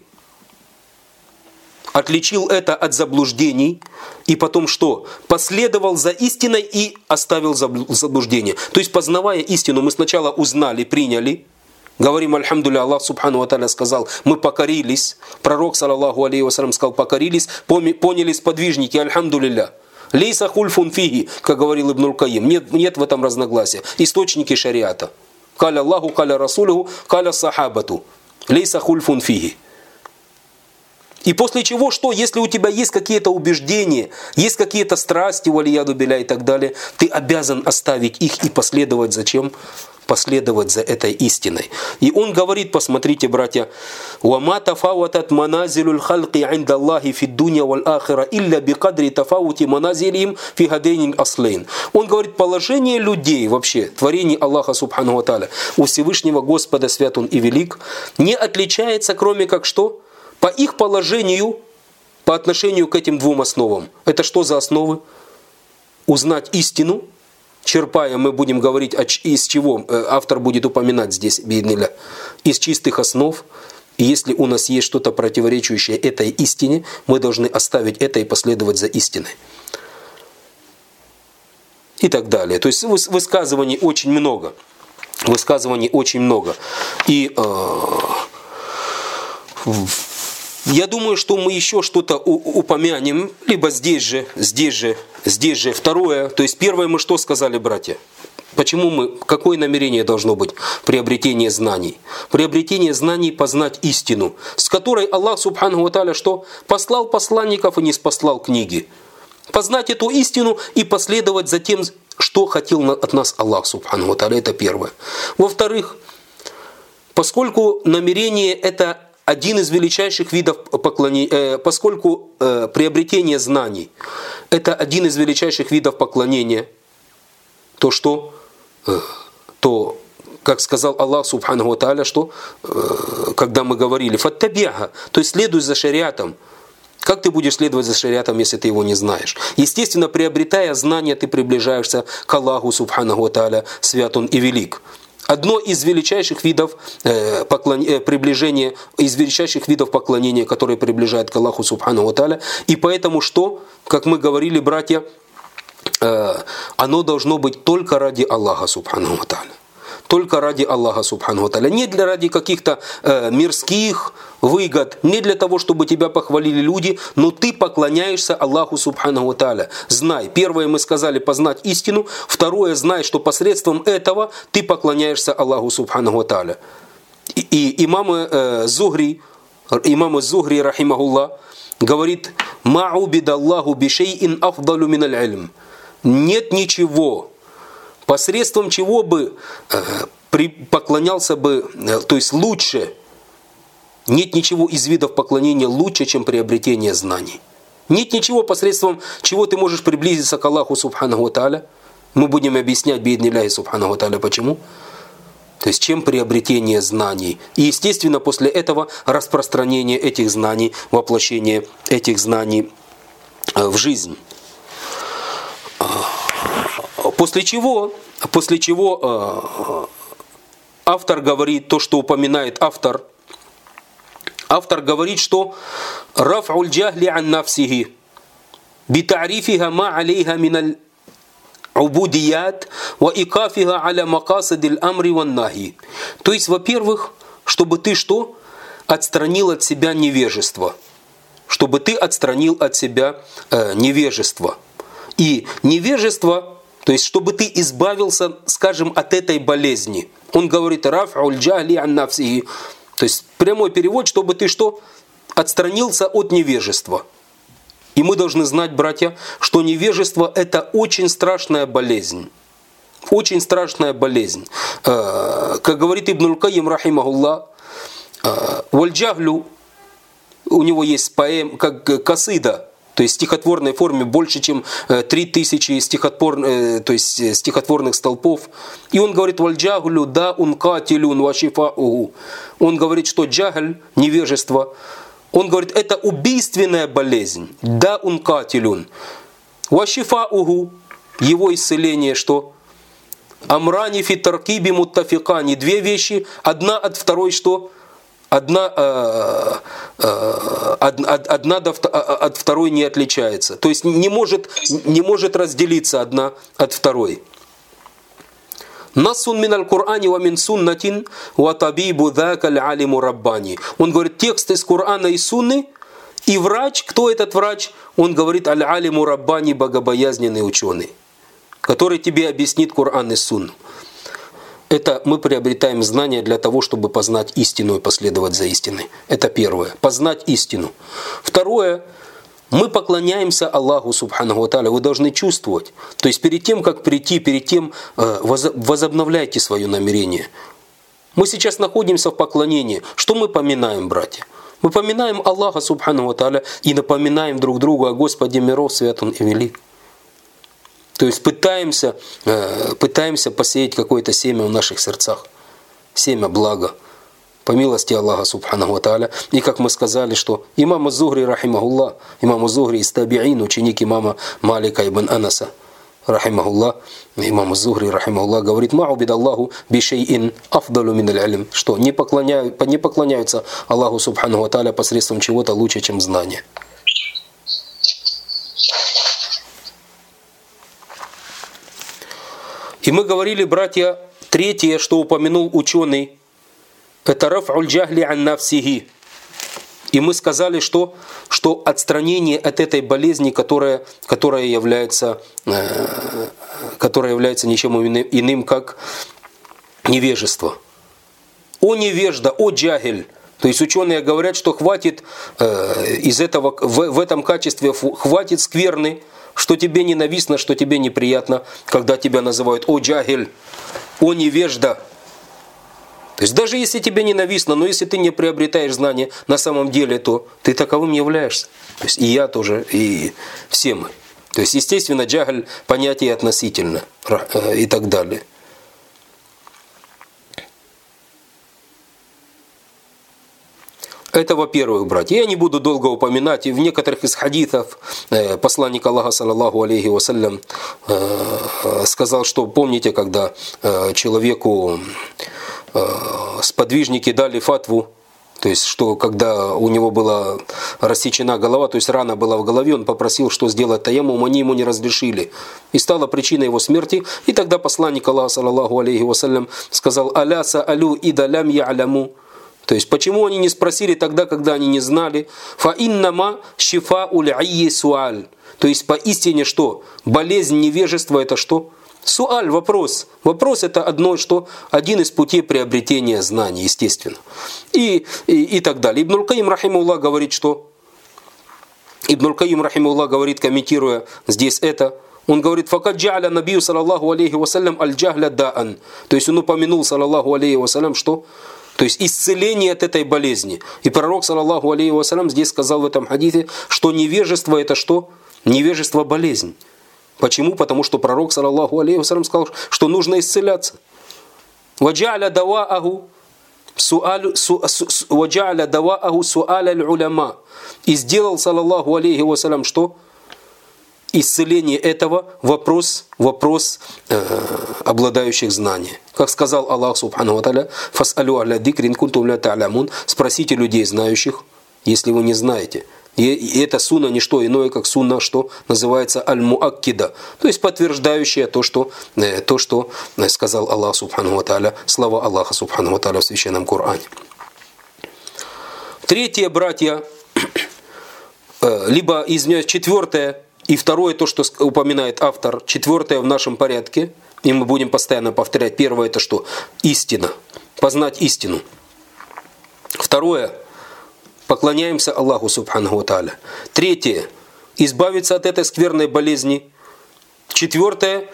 отличил это от заблуждений, и потом что? Последовал за истиной и оставил заблуждение. То есть, познавая истину, мы сначала узнали, приняли. Говорим, альхамдулилля, Аллах Субхану ва Тааля сказал, мы покорились. Пророк, саллаллаху алейхи вассалям, сказал, покорились, поняли сподвижники, альхамдулилля. Лейса хульфун фиги, как говорил Ибн аль-Каим. Нет, нет в этом разногласия. Источники шариата. Каля Аллаху, каля Расулиху, каля сахабату. Лейса хульфун фиги. И после чего, что, если у тебя есть какие-то убеждения, есть какие-то страсти, валияду биля и так далее, ты обязан оставить их и последовать за чем? Последовать за этой истиной. И он говорит, посмотрите, братья, «Вама тафаватат маназилюль халки инда Аллахи фи дуня валь ахира илля бикадри тафавути маназилим фи хадейнин аслейн». Он говорит, положение людей, вообще, творений Аллаха Субхану ва Тааля, у Всевышнего Господа свят Он и велик, не отличается, кроме как что? По их положению, по отношению к этим двум основам. Это что за основы? Узнать истину, черпая, мы будем говорить, из чего автор будет упоминать здесь, бииднилля, из чистых основ. И если у нас есть что-то противоречащее этой истине, мы должны оставить это и последовать за истиной. И так далее. То есть высказываний очень много. Высказываний очень много. И э, я думаю, что мы еще что-то упомянем, либо здесь же, здесь же, здесь же. Второе, то есть первое мы что сказали, братья? Почему мы, какое намерение должно быть? Приобретение знаний. Приобретение знаний, познать истину, с которой Аллах Субхану ва Тааля что? Послал посланников и не спаслал книги. Познать эту истину и последовать за тем, что хотел от нас Аллах Субхану ва Тааля. Это первое. Во-вторых, поскольку намерение это один из величайших видов поклонения, поскольку э, приобретение знаний это один из величайших видов поклонения, то что, э, то, как сказал Аллах Субхану ва Тааля, что, э, когда мы говорили, фаттабиха, то есть следуй за шариатом. Как ты будешь следовать за шариатом, если ты его не знаешь? Естественно, приобретая знания, ты приближаешься к Аллаху Субхану ва Тааля, свят Он и велик. Одно из величайших видов э, поклон... э, приближения, из величайших видов поклонения, которые приближают к Аллаху Субхану ва Тааля. И поэтому что, как мы говорили, братья, э, оно должно быть только ради Аллаха Субхану ва Тааля. Только ради Аллаха Субхану ва Тааля. Не для ради каких-то э, мирских выгод, не для того, чтобы тебя похвалили люди, но ты поклоняешься Аллаху Субхану ва Тааля. Знай, первое мы сказали, познать истину, второе, знай, что посредством этого ты поклоняешься Аллаху Субхану ва Тааля. И, и имам э, Зухри, имам Зухри, рахимахуллах, говорит, «Ма'убида Аллаху бишейин афдалу миналь ильм». Нет ничего, посредством чего бы э, при, поклонялся бы, э, то есть лучше, нет ничего из видов поклонения лучше, чем приобретение знаний. Нет ничего, посредством чего ты можешь приблизиться к Аллаху Субхану ва Тааля. Мы будем объяснять, бииднилляхи Субхану ва Тааля, почему. То есть чем приобретение знаний. И, естественно, после этого распространение этих знаний, воплощение этих знаний в жизнь. После чего, после чего автор говорит то, что упоминает автор. Автор говорит, что «Раф'уль джахли ан нафсихи битарифиха ма алейха миналь убудият ва икафиха аля макасадиль амри ван нахи». То есть, во-первых, чтобы ты что? Отстранил от себя невежество. Чтобы ты отстранил от себя э, невежество. И невежество, то есть, чтобы ты избавился, скажем, от этой болезни. Он говорит «Раф'уль джахли ан нафсихи». То есть, прямой перевод, чтобы ты что? Отстранился от невежества. И мы должны знать, братья, что невежество – это очень страшная болезнь. Очень страшная болезнь. Как говорит Ибн аль-Кайим, рахимахуллах, «Валь-джахлю», у него есть поэм, как касида, то есть в стихотворной форме больше, чем три тысячи стихотвор, то есть стихотворных столпов. И он говорит «Валь-джахлю да ункатилюн вашифауху». Он говорит, что джахль, невежество, он говорит, это убийственная болезнь. Да ункатилюн. Вашифауху, его исцеление, что? Амрани фи таркиби муттафикани. Две вещи, одна от второй, что? Одна, э, э, одна, одна от второй не отличается. То есть не может, не может разделиться одна от второй. Насун мин аль-Кур'ани ва мин суннатин ва табибу дака аль-алиму раббани. Он говорит, текст из Корана и Сунны, и врач, кто этот врач? Он говорит, аль-алиму раббани, богобоязненный ученый, который тебе объяснит Коран и Сунну. Это мы приобретаем знания для того, чтобы познать истину и последовать за истиной. Это первое. Познать истину. Второе. Мы поклоняемся Аллаху Субханаху ва Тааля. Вы должны чувствовать. То есть перед тем, как прийти, перед тем возобновляйте свое намерение. Мы сейчас находимся в поклонении. Что мы поминаем, братья? Мы поминаем Аллаха Субханаху ва Тааля и напоминаем друг другу о Господе миров, свят Он и велик. То есть пытаемся, пытаемся посеять какое-то семя в наших сердцах. Семя блага. По милости Аллаха Субханаху ва Тааля. И как мы сказали, что имам аз-Зухри, рахимахуллах, имам аз-Зухри из табиин, ученик имама Малика ибн Анаса, рахимахуллах, имам аз-Зухри, рахимахуллах, говорит, ма убид Аллаху бишейин афдалу мин аль-илм, что не, поклоняют, не поклоняются Аллаху Субханаху ва Тааля посредством чего-то лучше, чем знания. И мы говорили, братья, третье, что упомянул ученый, это раф'уль джахли ан нафсихи. И мы сказали, что, что отстранение от этой болезни, которая, которая, является, э, которая является ничем иным, как невежество. О невежда, о джахиль. То есть ученые говорят, что хватит э, из этого, в, в этом качестве хватит скверны, что тебе ненавистно, что тебе неприятно, когда тебя называют о джахиль, о невежда. То есть даже если тебе ненавистно, но если ты не приобретаешь знания на самом деле, то ты таковым являешься. То есть и я тоже, и все мы. То есть естественно джахль понятие относительно и так далее. Это, во-первых, братья. Я не буду долго упоминать. И в некоторых из хадисов э, посланник Аллаха, саллаллаху алейхи вассалям, э, сказал, что помните, когда э, человеку э, сподвижники дали фатву, то есть, что когда у него была рассечена голова, то есть рана была в голове, он попросил, что сделать таяммум, они ему не разрешили. И стала причиной его смерти. И тогда посланник Аллаха, саллаллаху алейхи вассалям, сказал, «Аля саалю ида лям я'ляму». То есть, почему они не спросили тогда, когда они не знали? Фа иннама шифауль айи суаль. То есть, поистине что? Болезнь невежества это что? Суаль, вопрос. Вопрос это одно, что? Один из путей приобретения знаний, естественно. И, и, и так далее. Ибн аль-Кайим, рахимуллах, говорит, что? Ибн аль-Кайим, рахимуллах, говорит, комментируя здесь это, он говорит, факад джа'аля набию, саллаллаху алейхи вассалям, аль-джахля да'ан. То есть, он упомянул, саллаллаху алейхи вассалям, что? То есть исцеление от этой болезни. И пророк, саллаллаху алейхи вассалям, здесь сказал в этом хадисе, что невежество это что? Невежество болезнь. Почему? Потому что пророк, саллаллаху алейхи вассалям, сказал, что нужно исцеляться. وَجَعْلَ دَوَاءَهُ وَجَعْلَ دَوَاءَهُ سُؤَالَ الْعُلَمَاء. И сделал, саллаллаху алейхи вассалям, что? Исцеление этого вопрос, вопрос э, обладающих знаний. Как сказал Аллах субхану ва тааля: «Фас'алю ахля дикри ин кунтум ля та'лямун». Спросите людей знающих, если вы не знаете. И, и это сунна не что иное, как сунна, что называется аль-муаккида, то есть подтверждающая то, что, э, то, что сказал Аллах субхану ва тааля, слова Аллаха субхану ва тааля в Священном Коране. Третье, братья, э, либо, извиняюсь, четвертое, и второе, то, что упоминает автор, четвертое в нашем порядке, и мы будем постоянно повторять. Первое, это что? Истина. Познать истину. Второе, поклоняемся Аллаху субханаху ва тааля. Третье, избавиться от этой скверной болезни. Четвертое,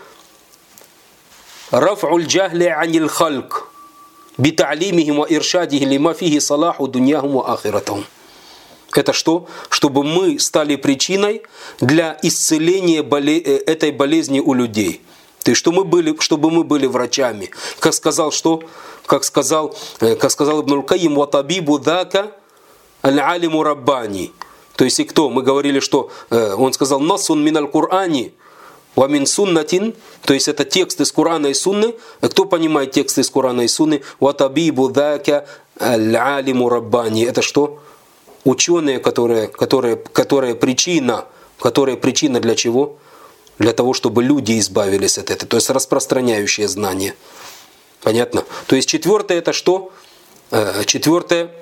раф'уль джахли анил халк бита'лимихим ва иршадихи лима фихи салаху дуньяхум ва ахиратахум. Это что? Чтобы мы стали причиной для исцеления боле... этой болезни у людей. То есть, что мы были, чтобы мы были врачами. Как сказал, что? Как сказал, как сказал Ибн аль-Кайим: «Ватабибу дака аль-алиму раббани». То есть, и кто? Мы говорили, что он сказал: «Насун мин аль-Кур'ани ва мин суннатин». То есть, это текст из Корана и Сунны. Кто понимает текст из Корана и Сунны? «Ватабибу дака аль-алиму раббани». Это что? Ученые, которые, которые, которые причина, которые причина для чего? Для того, чтобы люди избавились от этого. То есть распространяющие знания. Понятно? То есть четвертое это что? Четвертое,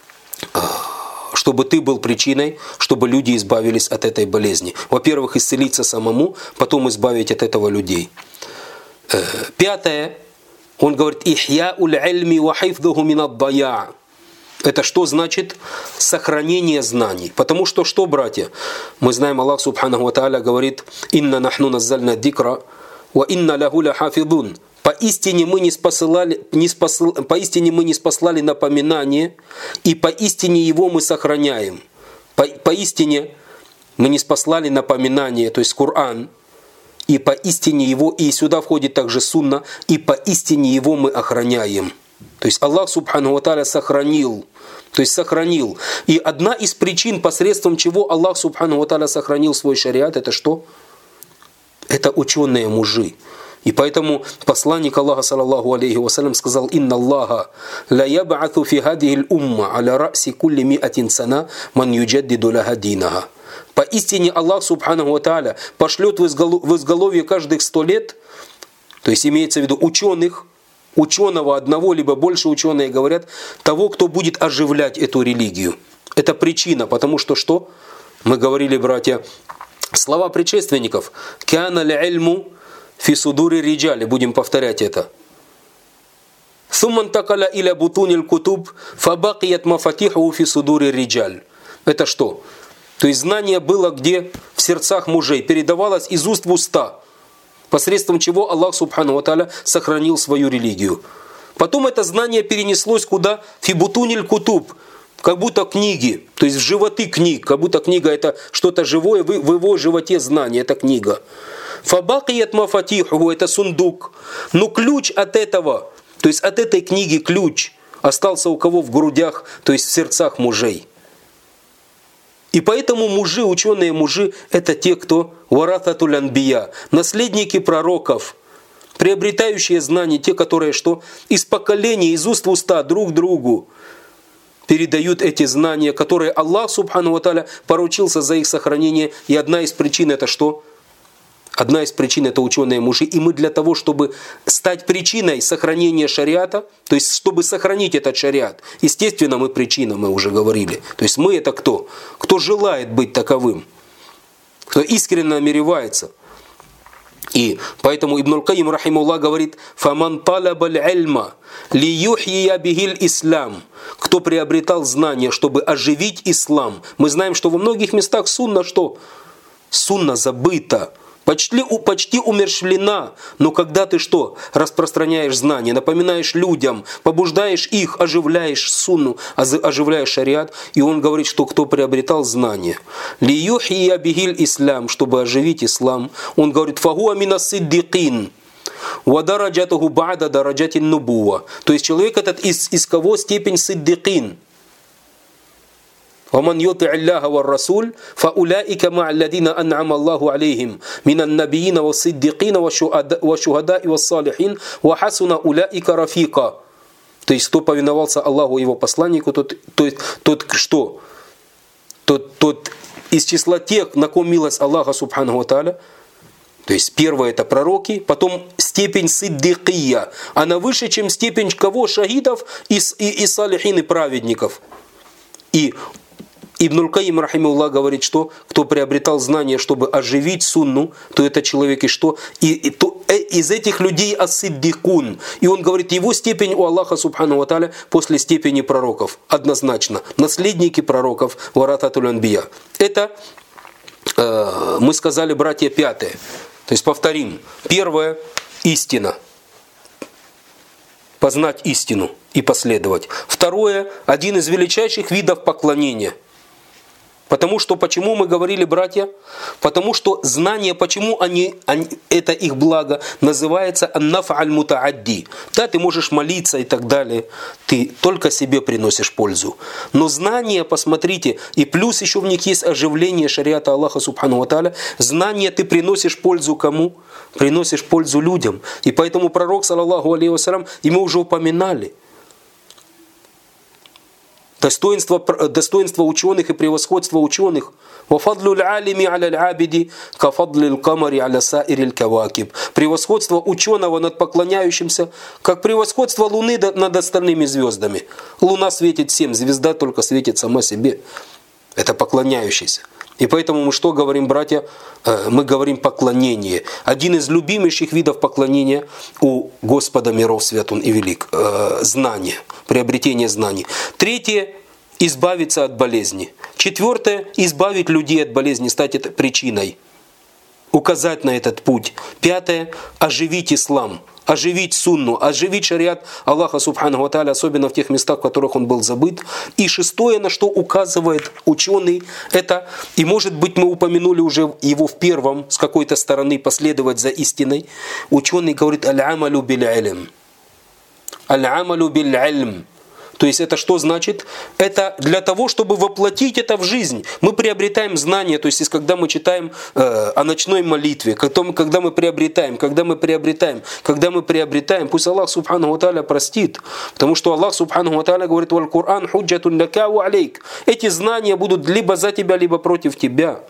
чтобы ты был причиной, чтобы люди избавились от этой болезни. Во-первых, исцелиться самому, потом избавить от этого людей. Пятое, он говорит: «Ихья'уль ильми ва хифдуху мин ад-дая». Это что значит? Сохранение знаний. Потому что что, братья? Мы знаем, Аллах субханаху ва тааля говорит: «Инна нахну наззальна дикра, ва инна лаху лахафидун». Поистине мы не спосылали, не спосыл, поистине мы не спаслали напоминание, и поистине его мы сохраняем. По, поистине мы не спаслали напоминание, то есть Коран, и поистине его, и сюда входит также сунна, и поистине его мы охраняем. То есть Аллах субхану ва тааля сохранил. То есть сохранил. И одна из причин, посредством чего Аллах субхану ва тааля сохранил свой шариат, это что? Это ученые мужи. И поэтому посланник Аллаха саллаллаху алейхи вассалям сказал: «Инна Аллаха ла яб'ату фи хадихи л-умма аля ра'си кулли ми'атин сана ман юджаддиду лаха динаха». Поистине Аллах субхану ва тааля пошлет в изголовье каждых сто лет, то есть имеется в виду ученых, ученого одного, либо больше ученые говорят, того, кто будет оживлять эту религию. Это причина, потому что что? Мы говорили, братья, слова предшественников: «Кяна л'ильму фи судури риджали». Будем повторять это. «Сумман такаля иля бутунил кутуб фабакият мафатиху фи судури риджаль». Это что? То есть знание было где? В сердцах мужей, передавалось из уст в уста, посредством чего Аллах субхану ва тааля сохранил свою религию. Потом это знание перенеслось куда? Фибутуниль кутуб, как будто книги, то есть в животы книг, как будто книга это что-то живое, в его животе знание, это книга. Фабакият мафатиху, это сундук. Но ключ от этого, то есть от этой книги ключ остался у кого? В грудях, то есть в сердцах мужей. И поэтому мужи, ученые мужи, это те, кто варататуль анбия, наследники пророков, приобретающие знания, те, которые что? Из поколения, из уст в уста друг другу передают эти знания, которые Аллах субхану ва тааля поручился за их сохранение. И одна из причин это что? Одна из причин это ученые мужи. И мы для того, чтобы стать причиной сохранения шариата, то есть чтобы сохранить этот шариат, естественно, мы причина, мы уже говорили. То есть мы это кто? Кто желает быть таковым, кто искренне намеревается. И поэтому Ибн аль-Кайим рахимуллах говорит: «Фаман талабаль ильма лиюхья бихиль ислам». Кто приобретал знания, чтобы оживить ислам. Мы знаем, что во многих местах сунна что? Сунна забыта. Почти, почти умерщвлена, но когда ты что? Распространяешь знания, напоминаешь людям, побуждаешь их, оживляешь сунну, оживляешь шариат, и он говорит, что кто приобретал знания. «Лиюхия бихиль ислам», чтобы оживить ислам, он говорит: «Фагуа мина сиддикин», وَدَرَجَتُهُ بَعْدَ دَرَجَةِ النُّبُوَّةِ. То есть человек этот из, из кого степень сиддикин. وَمَنْ يُطِعِ اللَّهَ وَالرَّسُولَ فَأُولَٰئِكَ مَعَ الَّذِينَ أَنْعَمَ اللَّهُ عَلَيْهِمْ مِنَ النَّبِيِّينَ وَالصِّدِّقِينَ وَالشُّهَدَاءِ وَالصَّالِحِينَ وَحَسُنَ أُولَٰئِكَ رَفِيقًا. То есть, кто повиновался Аллаху и его посланнику, тот, тот, тот что? Тот, тот из числа тех, на ком милость Аллаха Субханаху ва Тааля. То есть, первое это пророки, потом степень сиддикия. Она выше, чем степень кого? Шахидов и, и, и салихин, и праведников. И Ибн Каим рахимахуллах говорит, что кто приобретал знания, чтобы оживить сунну, то это человек и что? И, и то, э, из этих людей ас-сиддикун. И он говорит, его степень у Аллаха Субхану ва Тааля после степени пророков. Однозначно. Наследники пророков, варататуль анбия. Это, э, мы сказали, братья, пятое. То есть повторим. Первое – истина. Познать истину и последовать. Второе – один из величайших видов поклонения. Потому что, почему мы говорили, братья? Потому что знание, почему они, они, это их благо, называется «аннаф аль-мутаадди». Да, ты можешь молиться и так далее, ты только себе приносишь пользу. Но знание, посмотрите, и плюс еще в них есть оживление шариата Аллаха Субхану ва Тааля. Знание ты приносишь пользу кому? Приносишь пользу людям. И поэтому пророк, саллаллаху алейхи вассалям, и мы уже упоминали, Достоинство, достоинство ученых и превосходство ученых. Превосходство ученого над поклоняющимся, как превосходство Луны над остальными звездами. Луна светит всем, звезда только светит сама себе. Это поклоняющийся. И поэтому мы что говорим, братья? Мы говорим поклонение. Один из любимейших видов поклонения у Господа миров свят Он и велик. Знание, приобретение знаний. Третье – избавиться от болезни. Четвертое – избавить людей от болезни, стать это причиной. Указать на этот путь. Пятое – оживить ислам. Оживить сунну, оживить шариат Аллаха Субханаху ва Тааля, особенно в тех местах, в которых он был забыт. И шестое, на что указывает ученый, это, и может быть мы упомянули уже его в первом, с какой-то стороны, последовать за истиной. Ученый говорит «аль-амалю биль-илм». «Аль-амалю биль-илм». То есть это что значит? Это для того, чтобы воплотить это в жизнь. Мы приобретаем знания, то есть когда мы читаем э, о ночной молитве, когда мы, когда мы приобретаем, когда мы приобретаем, когда мы приобретаем, пусть Аллах Субханаху ва Тааля простит. Потому что Аллах Субханаху ва Тааля говорит «Валь Кур'ан худжатун лака ва алейк». Эти знания будут либо за тебя, либо против тебя.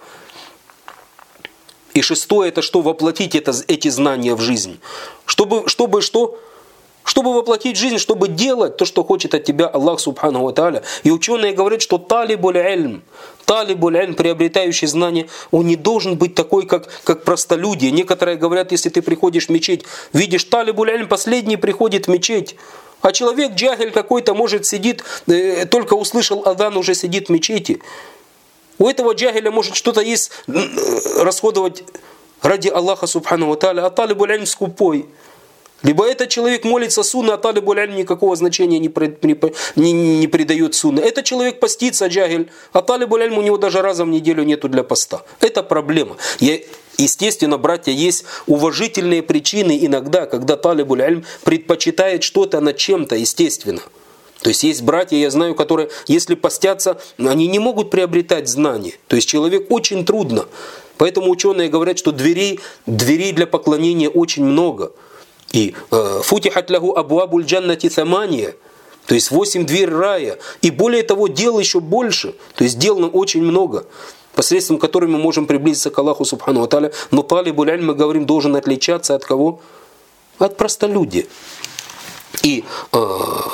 И шестое, это что? Воплотить это, эти знания в жизнь. Чтобы, чтобы что? Чтобы воплотить жизнь, чтобы делать то, что хочет от тебя Аллах Субханаху ва Тааля. И ученые говорят, что талибуль ильм, талибуль ильм, приобретающий знания, он не должен быть такой, как, как простолюдие. Некоторые говорят, если ты приходишь в мечеть, видишь талибуль ильм, последний приходит в мечеть. А человек, джахиль какой-то, может сидит, э, только услышал адан, уже сидит в мечети. У этого джахиля может что-то есть, э, расходовать ради Аллаха Субханаху ва Тааля, а талибуль ильм скупой. Либо этот человек молится сунна, а талибуль ильм никакого значения не, при, не, не придает сунна. Этот человек постится, джахиль, а талибуль ильм у него даже раза в неделю нету для поста. Это проблема. Я, естественно, братья, есть уважительные причины иногда, когда талибуль ильм предпочитает что-то над чем-то, естественно. То есть есть братья, я знаю, которые, если постятся, они не могут приобретать знания. То есть человек очень трудно. Поэтому ученые говорят, что дверей, дверей для поклонения очень много. И футихат лаху абуабуль джаннати самания, то есть восемь дверей рая. И более того, дел еще больше. То есть дел нам очень много, посредством которых мы можем приблизиться к Аллаху Субхану ва Тааля. Но талибуль ильм, мы говорим, должен отличаться от кого? От простолюдия. И э,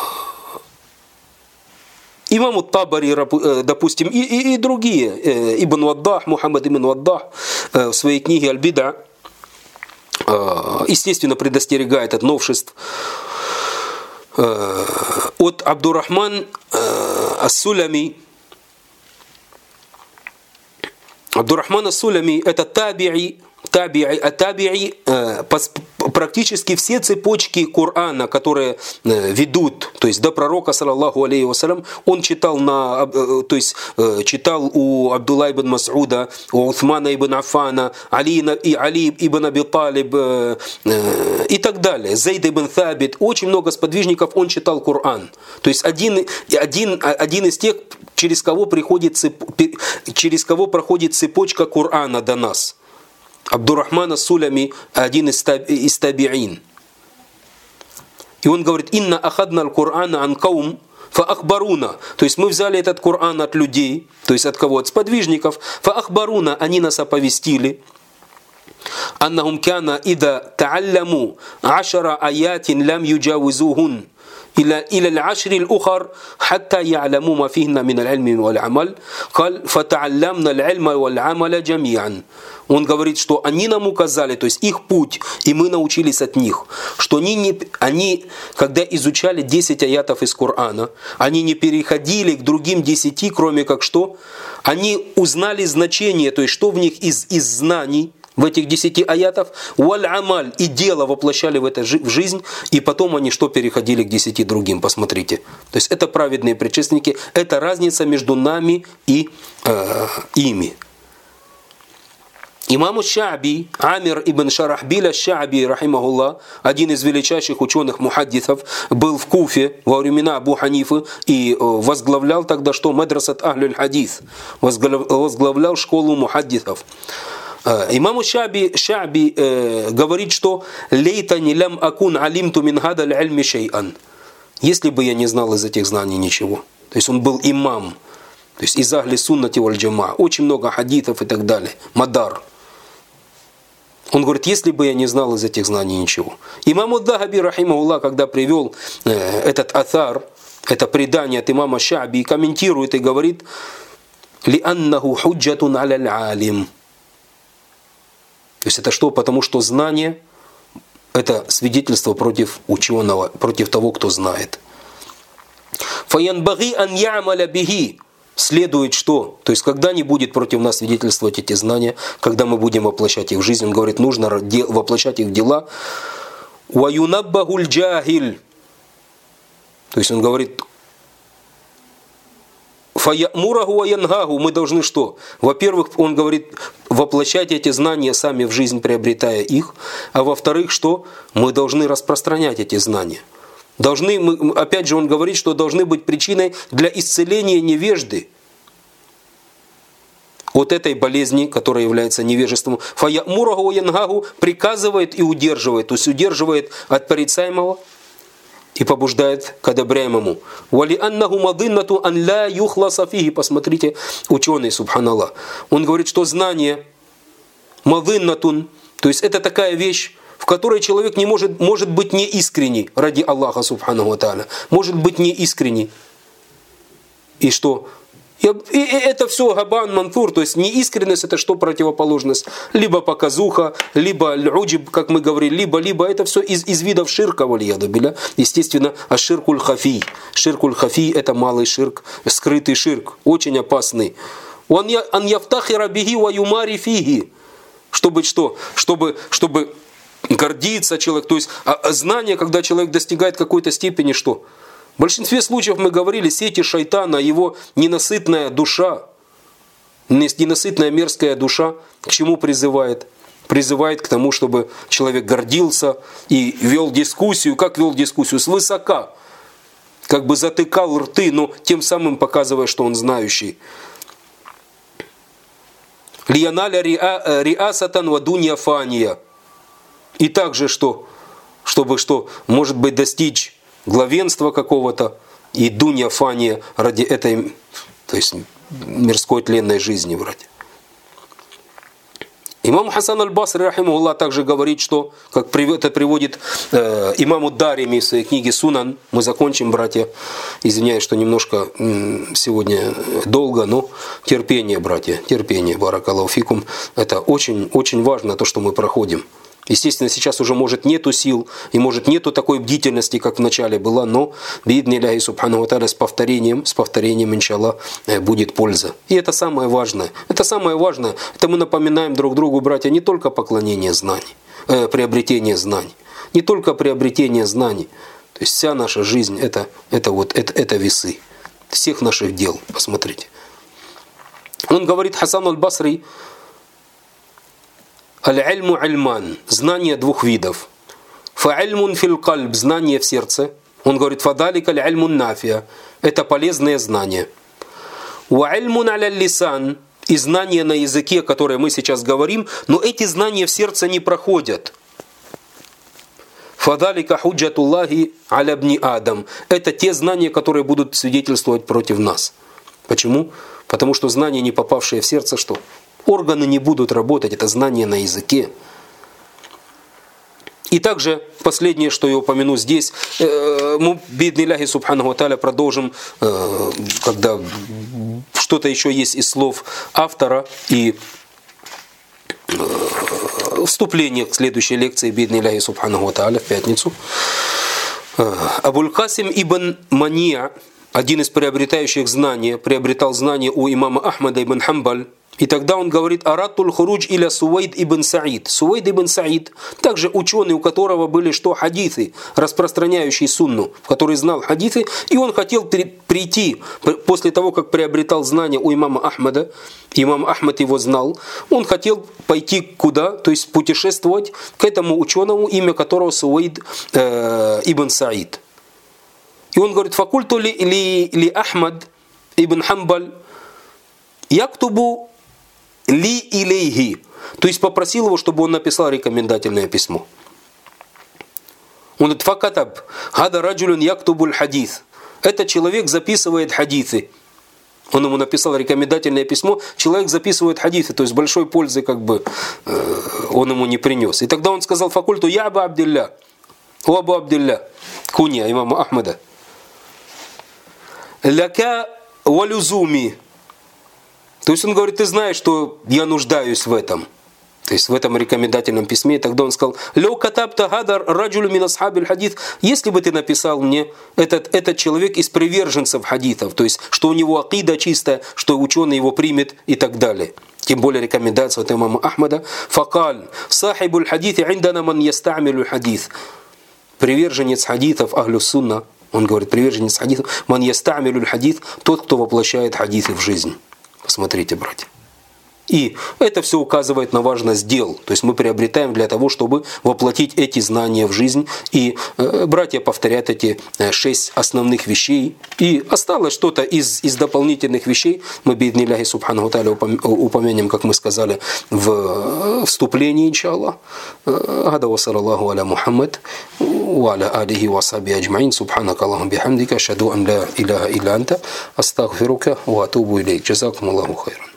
имам ат-Табари, допустим, и, и, и другие, э, Ибн Ваддах, Мухаммад ибн Ваддах, э, в своей книге «Аль-Бида», естественно, предостерегает от новшеств. От Абдуррахман ас-Сулями. Абдуррахман ас-Сулями – это таби'i, таби'i, а таби'i практически все цепочки Корана, которые ведут, то есть до пророка, саллаллаху алейхи вассалям, он читал, на, то есть, читал у Абдулла ибн Мас'уда, у Уthмана ибн Аффана, Али, и Али ибн Аби Талиб и так далее, Зейд ибн Thабит, очень много сподвижников, он читал Коран. То есть один, один, один из тех, через кого, приходит, через кого проходит цепочка Корана до нас. Абдуррахман ас-Сулями, один из, из табиин. И он говорит: «Инна ахадна аль-Кур'ана ан каум фаахбаруна». То есть мы взяли этот Коран от людей, то есть от кого? От сподвижников. Фаахбаруна, они нас оповестили. Аннахум кяна ида таалляму ашара аятин лям юджавизухун إلى إلى العشر الأخر حتى يعلموا ما فيهن من العلم والعمل قال فتعلمنا العلم والعمل جميعا. Он говорит, что они нам указали, то есть их путь, и мы научились от них, что они, не, они когда изучали десять аятов из Корана, они не переходили к другим десяти, кроме как что? Они узнали значение, то есть что в них из, из знаний, в этих десяти аятов, валь-амаль, и дело воплощали в это в жизнь, и потом они что, переходили к десяти другим, посмотрите. То есть это праведные предшественники, это разница между нами и э, ими. Имам Ша'би, Амир ибн Шарахбиль Ша'би, рахимахуллах, один из величайших ученых мухаддисов, был в Куфе во времена Абу Ханифы и возглавлял тогда что? Мадрасат Ахлюль Хадис, возглавлял школу мухаддисов. Имам Ша'би, Ша'би э, говорит, что «Лейтани лям акун алимту мин хадаль ильми шей'ан». Если бы я не знал из этих знаний ничего. То есть он был имам, то есть из ахли суннати валь джамаа. Очень много хадитов и так далее. Мадар. Он говорит, если бы я не знал из этих знаний ничего. Имам ад-Дахаби, рахимахуллах, когда привел э, этот атар, это предание от имама Ша'би, комментирует и говорит «Лианнаху худжатун аляль алим». То есть это что? Потому что знание – это свидетельство против ученого, против того, кто знает. «Фаянбаги ан я'маля бихи». Следует что? То есть когда не будет против нас свидетельствовать эти знания, когда мы будем воплощать их в жизнь, он говорит, нужно воплощать их в дела. «Ваюнаббахуль джахиль». То есть он говорит, «Фаямураху ваянхаху». Мы должны что? Во-первых, он говорит, воплощать эти знания сами в жизнь, приобретая их. А во-вторых, что? Мы должны распространять эти знания. Должны, мы, опять же, он говорит, что должны быть причиной для исцеления невежды от этой болезни, которая является невежеством. «Фаямураху ваянхаху» приказывает и удерживает, то есть удерживает от порицаемого и побуждает к одобряемому. «Вали-аннаху мадыннату ан ла юхласа фихи». Посмотрите, ученый, субханаллах. Он говорит, что знание мадыннатун, то есть это такая вещь, в которой человек не может, может быть неискренний ради Аллаха, субханаху ва тааля. Может быть неискренний. И что? И, и, и это все габан мантур, то есть неискренность это что противоположность? Либо показуха, либо л'уджиб, как мы говорили, либо, либо это все из, из видов ширка, валияду билля. Естественно, а ширкуль хафи. Ширкуль хафи это малый ширк, скрытый ширк, очень опасный. Ан яфтахира бихи ва юмари фихи. Чтобы что? Чтобы, чтобы гордиться человек, то есть а знание, когда человек достигает какой-то степени, что? В большинстве случаев мы говорили, сети шайтана, его ненасытная душа, ненасытная мерзкая душа, к чему призывает? Призывает к тому, чтобы человек гордился и вел дискуссию. Как вел дискуссию? Свысока. Как бы затыкал рты, но тем самым показывая, что он знающий. Лияналя риасатан ва дунья фания. И также что? Чтобы что? Может быть достичь главенства какого-то и дунья фания ради этой, то есть мирской тленной жизни вроде. Имам Хасан аль-Басри, рахимахуллах, также говорит, что, как это приводит э, имам ад-Дарими в своей книге «Сунан». Мы закончим, братья. Извиняюсь, что немножко м, сегодня долго, но терпение, братья, терпение, баракаллаху фикум. Это очень, очень важно, то, что мы проходим. Естественно, сейчас уже, может, нету сил, и, может, нету такой бдительности, как в начале была, но, биидни Аллахи субхану ва тааля, с повторением, с повторением, иншаллах, будет польза. И это самое важное. Это самое важное. Это мы напоминаем друг другу, братья, не только поклонение знаний. э, приобретение знаний. Не только приобретение знаний. То есть вся наша жизнь это, это, вот, это, это весы всех наших дел. Посмотрите. Он говорит, Хасан аль-Басри, аль-ильму ильман, знание двух видов. Фа-ильмун фил кальб, знание в сердце. Он говорит, фадалика аль-ильмун нафия, это полезное знание. Ва-ильмун аля-лисан, и знания на языке, которые мы сейчас говорим, но эти знания в сердце не проходят. Фадалика худжатуллахи аля бни Адам. Это те знания, которые будут свидетельствовать против нас. Почему? Потому что знания, не попавшие в сердце, что? Органы не будут работать, это знания на языке. И также последнее, что я упомяну здесь, мы, биднилляхи субханаху ва тааля, продолжим, когда что-то еще есть из слов автора и вступление к следующей лекции, биднилляхи субханаху ва тааля, в пятницу. Абуль Касим ибн Мания, один из приобретающих знания, приобретал знания у имама Ахмада ибн Хамбаль. И тогда он говорит, аратуль хурудж иля Сувейд ибн Саид. Сувейд ибн Саид, также ученый, у которого были что? Хадисы, распространяющий сунну, который знал хадисы, и он хотел прийти, после того, как приобретал знания у имама Ахмада, имам Ахмад его знал, он хотел пойти куда? То есть путешествовать к этому ученому, имя которого Сувейд э, ибн Саид. И он говорит, факульту ли, ли, ли Ахмад ибн Хамбаль, яктубу ли илейхи, то есть попросил его, чтобы он написал рекомендательное письмо. Он говорит, факатаб, хада раджулюн яктубуль хадис. Этот человек записывает хадисы. Он ему написал рекомендательное письмо, человек записывает хадисы, то есть большой пользы как бы э, он ему не принес. И тогда он сказал, факульту я Абу Абдилля, о Абу Абдилля, кунья имама Ахмада, ляка валюзуми. То есть он говорит, ты знаешь, что я нуждаюсь в этом. То есть в этом рекомендательном письме. И тогда он сказал, «Лёу катабта хадар раджулю мин асхабиль хадис». Если бы ты написал мне, этот, этот человек из приверженцев хадисов, то есть что у него акида чистая, что ученый его примет и так далее. Тем более рекомендация от имама Ахмада. «Факаль, сахибуль хадиси индана ман ястамилю хадис». Приверженец хадисов, ахлю сунна, он говорит, приверженец хадисов, ман ястамилю хадис, тот, кто воплощает хадисы в жизнь. Посмотрите, братья. И это все указывает на важность дел. То есть мы приобретаем для того, чтобы воплотить эти знания в жизнь. И э, братья повторяют эти э, шесть основных вещей. И осталось что-то из, из дополнительных вещей. Мы, биднилляхи субханаху тааля, упомянем, как мы сказали, в э, вступлении, иншаллах. Гада ва саллаллаху аля Мухаммад ва аля алихи ва асхаби аджмаин. Субханака Аллахумма бихамдика, ашхаду ан ла иляха илля анта, астагфирука ва атубу илейк. Джазакум Аллаху хайран.